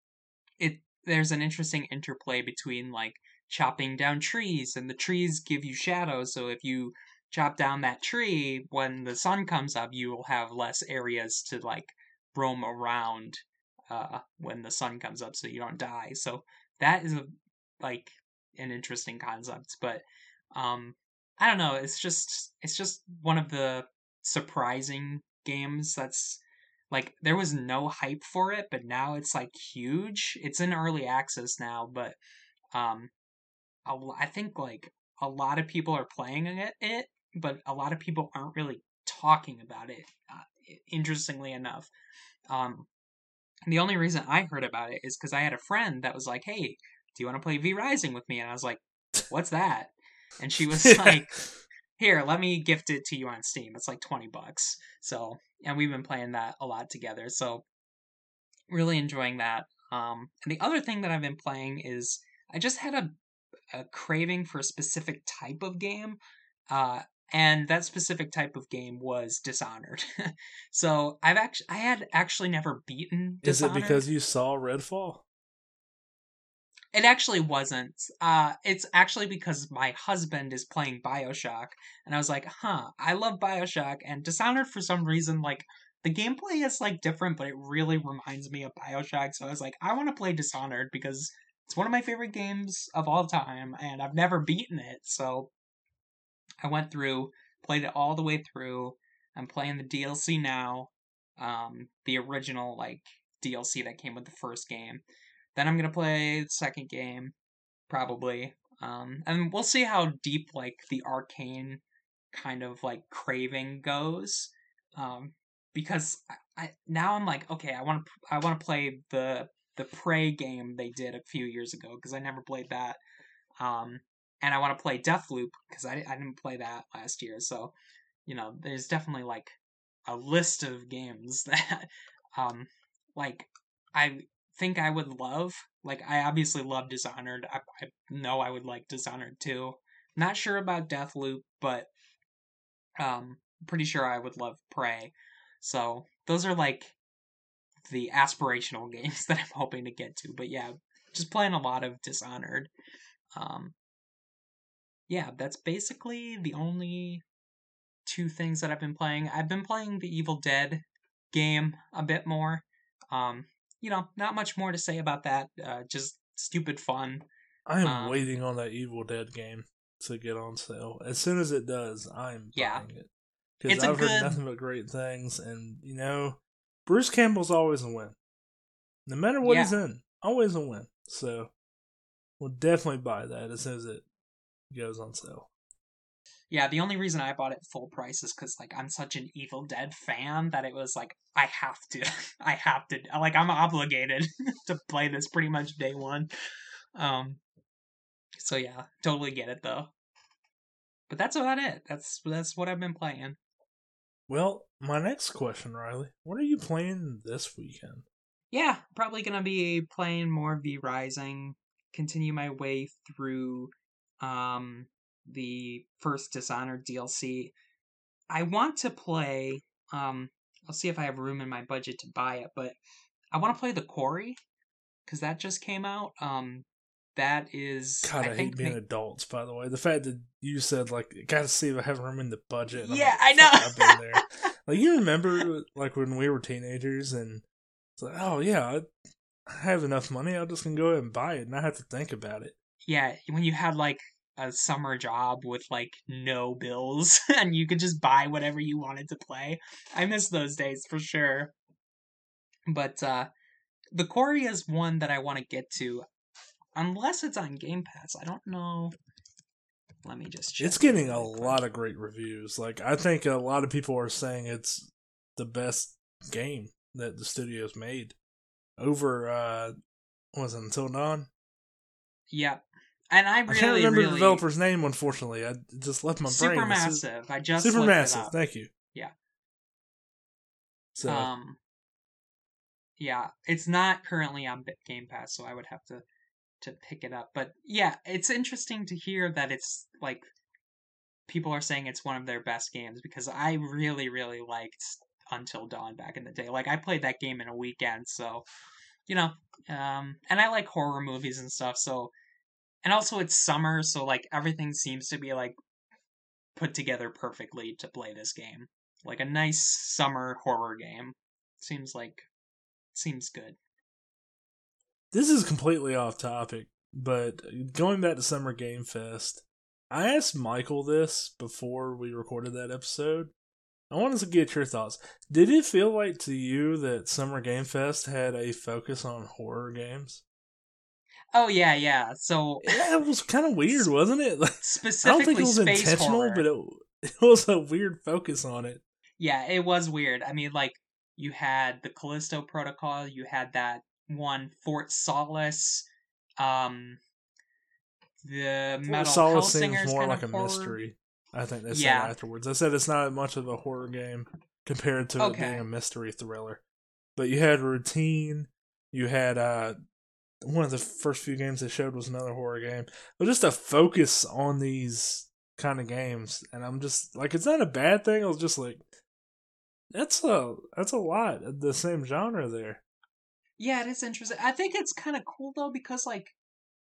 it there's an interesting interplay between like chopping down trees, and the trees give you shadows, so if you chop down that tree when the sun comes up, you will have less areas to like roam around uh when the sun comes up, so you don't die. So that is a like an interesting concept, but um I don't know, it's just it's just one of the surprising games that's like there was no hype for it, but now it's like huge. It's in early access now, but um a l- I think like a lot of people are playing it, it but a lot of people aren't really talking about it. Uh, interestingly enough, um the only reason I heard about it is because I had a friend that was like, "Hey, do you want to play V Rising with me?" And I was like, "What's that?" And she was Yeah. like, "Here, let me gift it to you on Steam. It's like twenty bucks." So, and we've been playing that a lot together. So, really enjoying that. Um, and the other thing that I've been playing is I just had a, a craving for a specific type of game. Uh, and that specific type of game was Dishonored. So I've actually I had actually never beaten Is it Dishonored. because you saw Redfall? It actually wasn't. Uh, it's actually because my husband is playing Bioshock, and I was like, huh, I love Bioshock, and Dishonored for some reason, like, the gameplay is, like, different, but it really reminds me of Bioshock, so I was like, I want to play Dishonored because it's one of my favorite games of all time, and I've never beaten it, so I went through, played it all the way through. I'm playing the D L C now, um, the original, like, D L C that came with the first game. Then I'm gonna play the second game, probably. Um, and we'll see how deep like the arcane kind of like craving goes. Um, because I, I now I'm like, okay, I want to I want to play the the Prey game they did a few years ago because I never played that. Um, and I want to play Deathloop because I I didn't play that last year. So you know, there's definitely like a list of games that um like I think I would love. Like I obviously love Dishonored. I, I know I would like Dishonored too. Not sure about Deathloop, but um pretty sure I would love Prey. So those are like the aspirational games that I'm hoping to get to. But yeah, just playing a lot of Dishonored. Um yeah, that's basically the only two things that I've been playing. I've been playing the Evil Dead game a bit more. Um, you know, not much more to say about that. Uh, just stupid fun. I am Um, waiting on that Evil Dead game to get on sale. As soon as it does, I'm yeah, buying it. Because it's a I've heard good. nothing but great things, and, you know, Bruce Campbell's always a win. No matter what Yeah, he's in, always a win. So, we'll definitely buy that as soon as it goes on sale. yeah. The only reason I bought it full price is because like I'm such an Evil Dead fan that it was like I have to, I have to, like I'm obligated to play this pretty much day one. Um, so yeah, totally get it though. But that's about it. That's that's what I've been playing. Well, my next question, Riley. What are you playing this weekend? Yeah, probably gonna be playing more V Rising, continue my way through um the first Dishonored D L C. I want to play um I'll see if I have room in my budget to buy it, but I want to play The Quarry because that just came out. Um that is God, I I hate think being ma- adults, by the way. The fact that you said, like, gotta see if I have room in the budget, and I'm Yeah, like, I fuck, I've been know. there. Like, you remember, like, when we were teenagers, and it's like, oh, yeah, I have enough money, I'll just gonna go ahead and buy it, and not have to think about it. Yeah, when you had like a summer job with like no bills and you could just buy whatever you wanted to play. I miss those days for sure. But uh, the Quarry is one that I want to get to, unless it's on Game Pass. I don't know. Let me just check. It's getting really a quick. lot of great reviews. Like, I think a lot of people are saying it's the best game that the studio's made over, uh, was it Until Dawn? Yeah. And I really, I can't remember really... the developer's name, unfortunately. I just left my brain. Supermassive. I just looked Supermassive, it up. thank you. Yeah. So, Um. Yeah, it's not currently on Game Pass, so I would have to to pick it up. But yeah, it's interesting to hear that it's like people are saying it's one of their best games, because I really, really liked Until Dawn back in the day. Like, I played that game in a weekend, so you know, um, and I like horror movies and stuff. So, and also it's summer, so like everything seems to be like put together perfectly to play this game. Like a nice summer horror game. Seems like seems good. this is completely off topic, but going back to Summer Game Fest, I asked Michael this before we recorded that episode. I wanted to get your thoughts. Did it feel like to you that Summer Game Fest had a focus on horror games? Oh yeah, yeah. So Yeah, it was kind of weird, wasn't it? Like, I don't think it specifically was space intentional, horror. but it, it was a weird focus on it. Yeah, it was weird. I mean, like you had the Callisto Protocol, you had that one Fort Solace, um, the Fort Metal Solace seems Hellsingers more kind like of a horror. mystery. I think they said Yeah. afterwards. They said it's not much of a horror game compared to it being Okay. a mystery thriller. But you had Routine. You had uh, one of the first few games they showed was another horror game. But just a focus on these kind of games, and I'm just like, it's not a bad thing. I was just like, that's a that's a lot of the same genre there. Yeah, it is interesting. I think it's kind of cool though, because like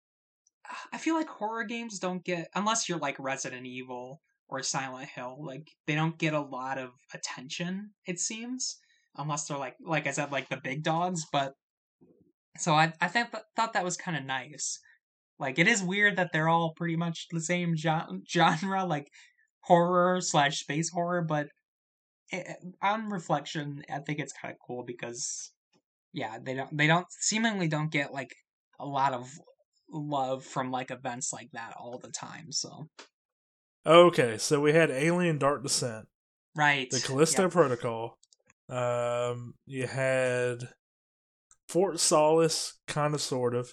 I feel like horror games don't get, unless you're like Resident Evil or Silent Hill, like they don't get a lot of attention, it seems, unless they're like like I said, like the big dogs. But so I I think thought that was kind of nice. Like it is weird that they're all pretty much the same gen- genre, like horror slash space horror. But it, on reflection, I think it's kind of cool because yeah, they don't they don't seemingly don't get like a lot of love from like events like that all the time. So Okay, so we had Alien Dark Descent, right, the Callisto yep, Protocol. Um, you had Fort Solace, kind of, sort of.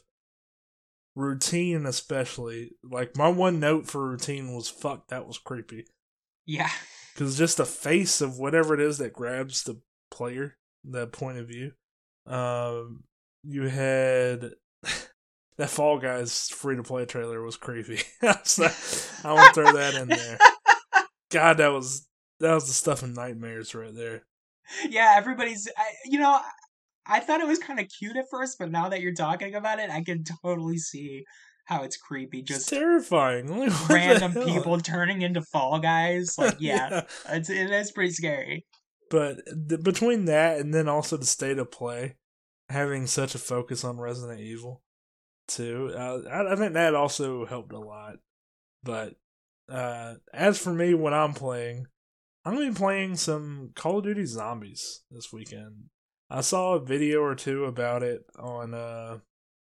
Routine, especially. Like, my one note for Routine was, fuck, that was creepy. yeah, Because just the face of whatever it is that grabs the player, that point of view. Um, you had that Fall Guys free to play trailer was creepy. So, I want to throw that in there. God, that was that was the stuff of nightmares right there. yeah. Everybody's, I, you know, I thought it was kind of cute at first, but now that you're talking about it, I can totally see how it's creepy. It's Just terrifying. Like, what random the hell? people turning into Fall Guys. Like, yeah, Yeah. it's it is pretty scary. But the, between that and then also the state of play, having such a focus on Resident Evil too, uh, I, I think that also helped a lot. But uh, as for me, when I'm playing, I'm gonna be playing some Call of Duty Zombies this weekend. I saw a video or two about it on uh,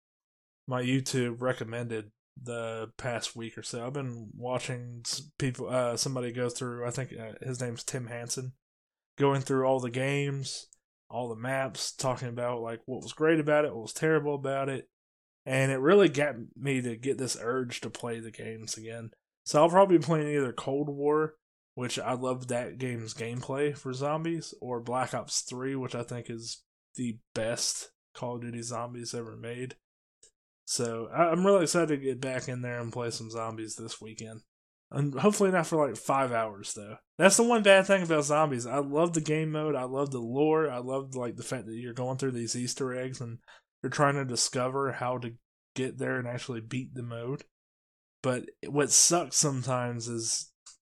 my YouTube recommended the past week or so. I've been watching people, uh, somebody go through. I think uh, his name's Tim Hansen, going through all the games, all the maps, talking about like what was great about it, what was terrible about it, and it really got me to get this urge to play the games again. So I'll probably be playing either Cold War, which I love that game's gameplay for zombies, or Black Ops three, which I think is the best Call of Duty Zombies ever made. So I'm really excited to get back in there and play some zombies this weekend. And hopefully not for like five hours though. That's the one bad thing about zombies. I love the game mode. I love the lore. I love like the fact that you're going through these Easter eggs and you're trying to discover how to get there and actually beat the mode. But what sucks sometimes is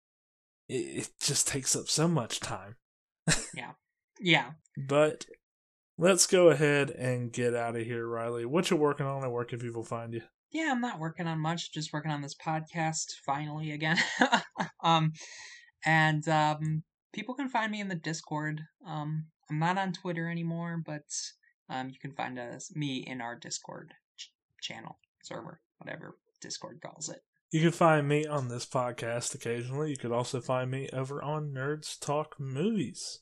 it, it just takes up so much time. Yeah, yeah. But let's go ahead and get out of here, Riley. What you working on and where can people find you? Yeah, I'm not working on much, just working on this podcast finally again. um and um people can find me in the Discord. Um I'm not on Twitter anymore, but Um, you can find us me in our Discord ch- channel server, whatever Discord calls it. You can find me on this podcast occasionally. You could also find me over on Nerds Talk Movies.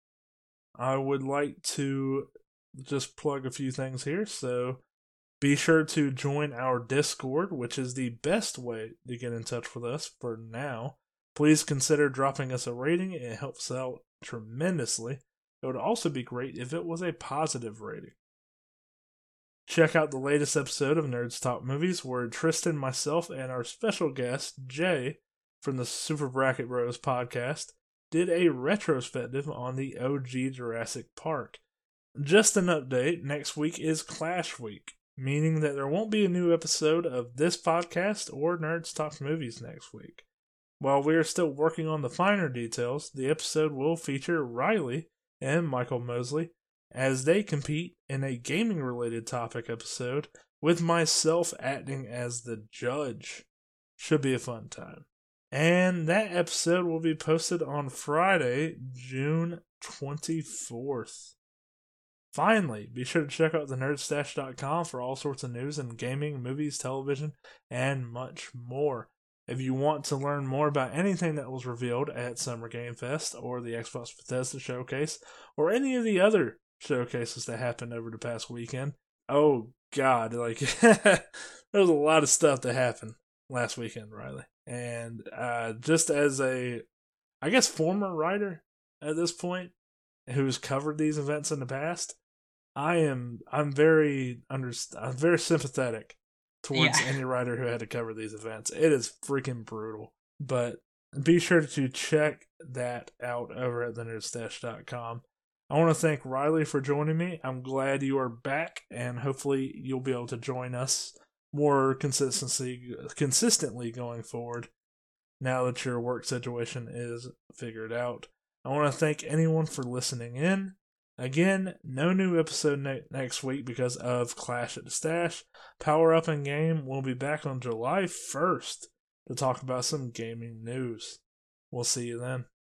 I would like to just plug a few things here. So be sure to join our Discord, which is the best way to get in touch with us for now. Please consider dropping us a rating. It helps out tremendously. It would also be great if it was a positive rating. Check out the latest episode of Nerds Talk Movies, where Tristan, myself, and our special guest, Jay, from the Super Bracket Bros podcast, did a retrospective on the O G Jurassic Park. Just an update, next week is Clash Week, meaning that there won't be a new episode of this podcast or Nerds Talk Movies next week. While we are still working on the finer details, the episode will feature Riley and Michael Mosley as they compete in a gaming-related topic episode with myself acting as the judge. Should be a fun time. And that episode will be posted on Friday, June twenty-fourth. Finally, be sure to check out the nerd stash dot com for all sorts of news in gaming, movies, television, and much more. If you want to learn more about anything that was revealed at Summer Game Fest or the Xbox Bethesda Showcase or any of the other showcases that happened over the past weekend, oh god, like there was a lot of stuff that happened last weekend, Riley. And uh, just as a, I guess, former writer at this point who's covered these events in the past, I am I'm very under I'm very sympathetic towards Yeah. any writer who had to cover these events. It is freaking brutal. But be sure to check that out over at the nerd stash dot com. I want to thank Riley for joining me. I'm glad you are back, and hopefully you'll be able to join us more consistency consistently going forward now that your work situation is figured out. I want to thank anyone for listening in. Again, no new episode ne- next week because of Clash at the Stash. Power Up and Game will be back on July first to talk about some gaming news. We'll see you then.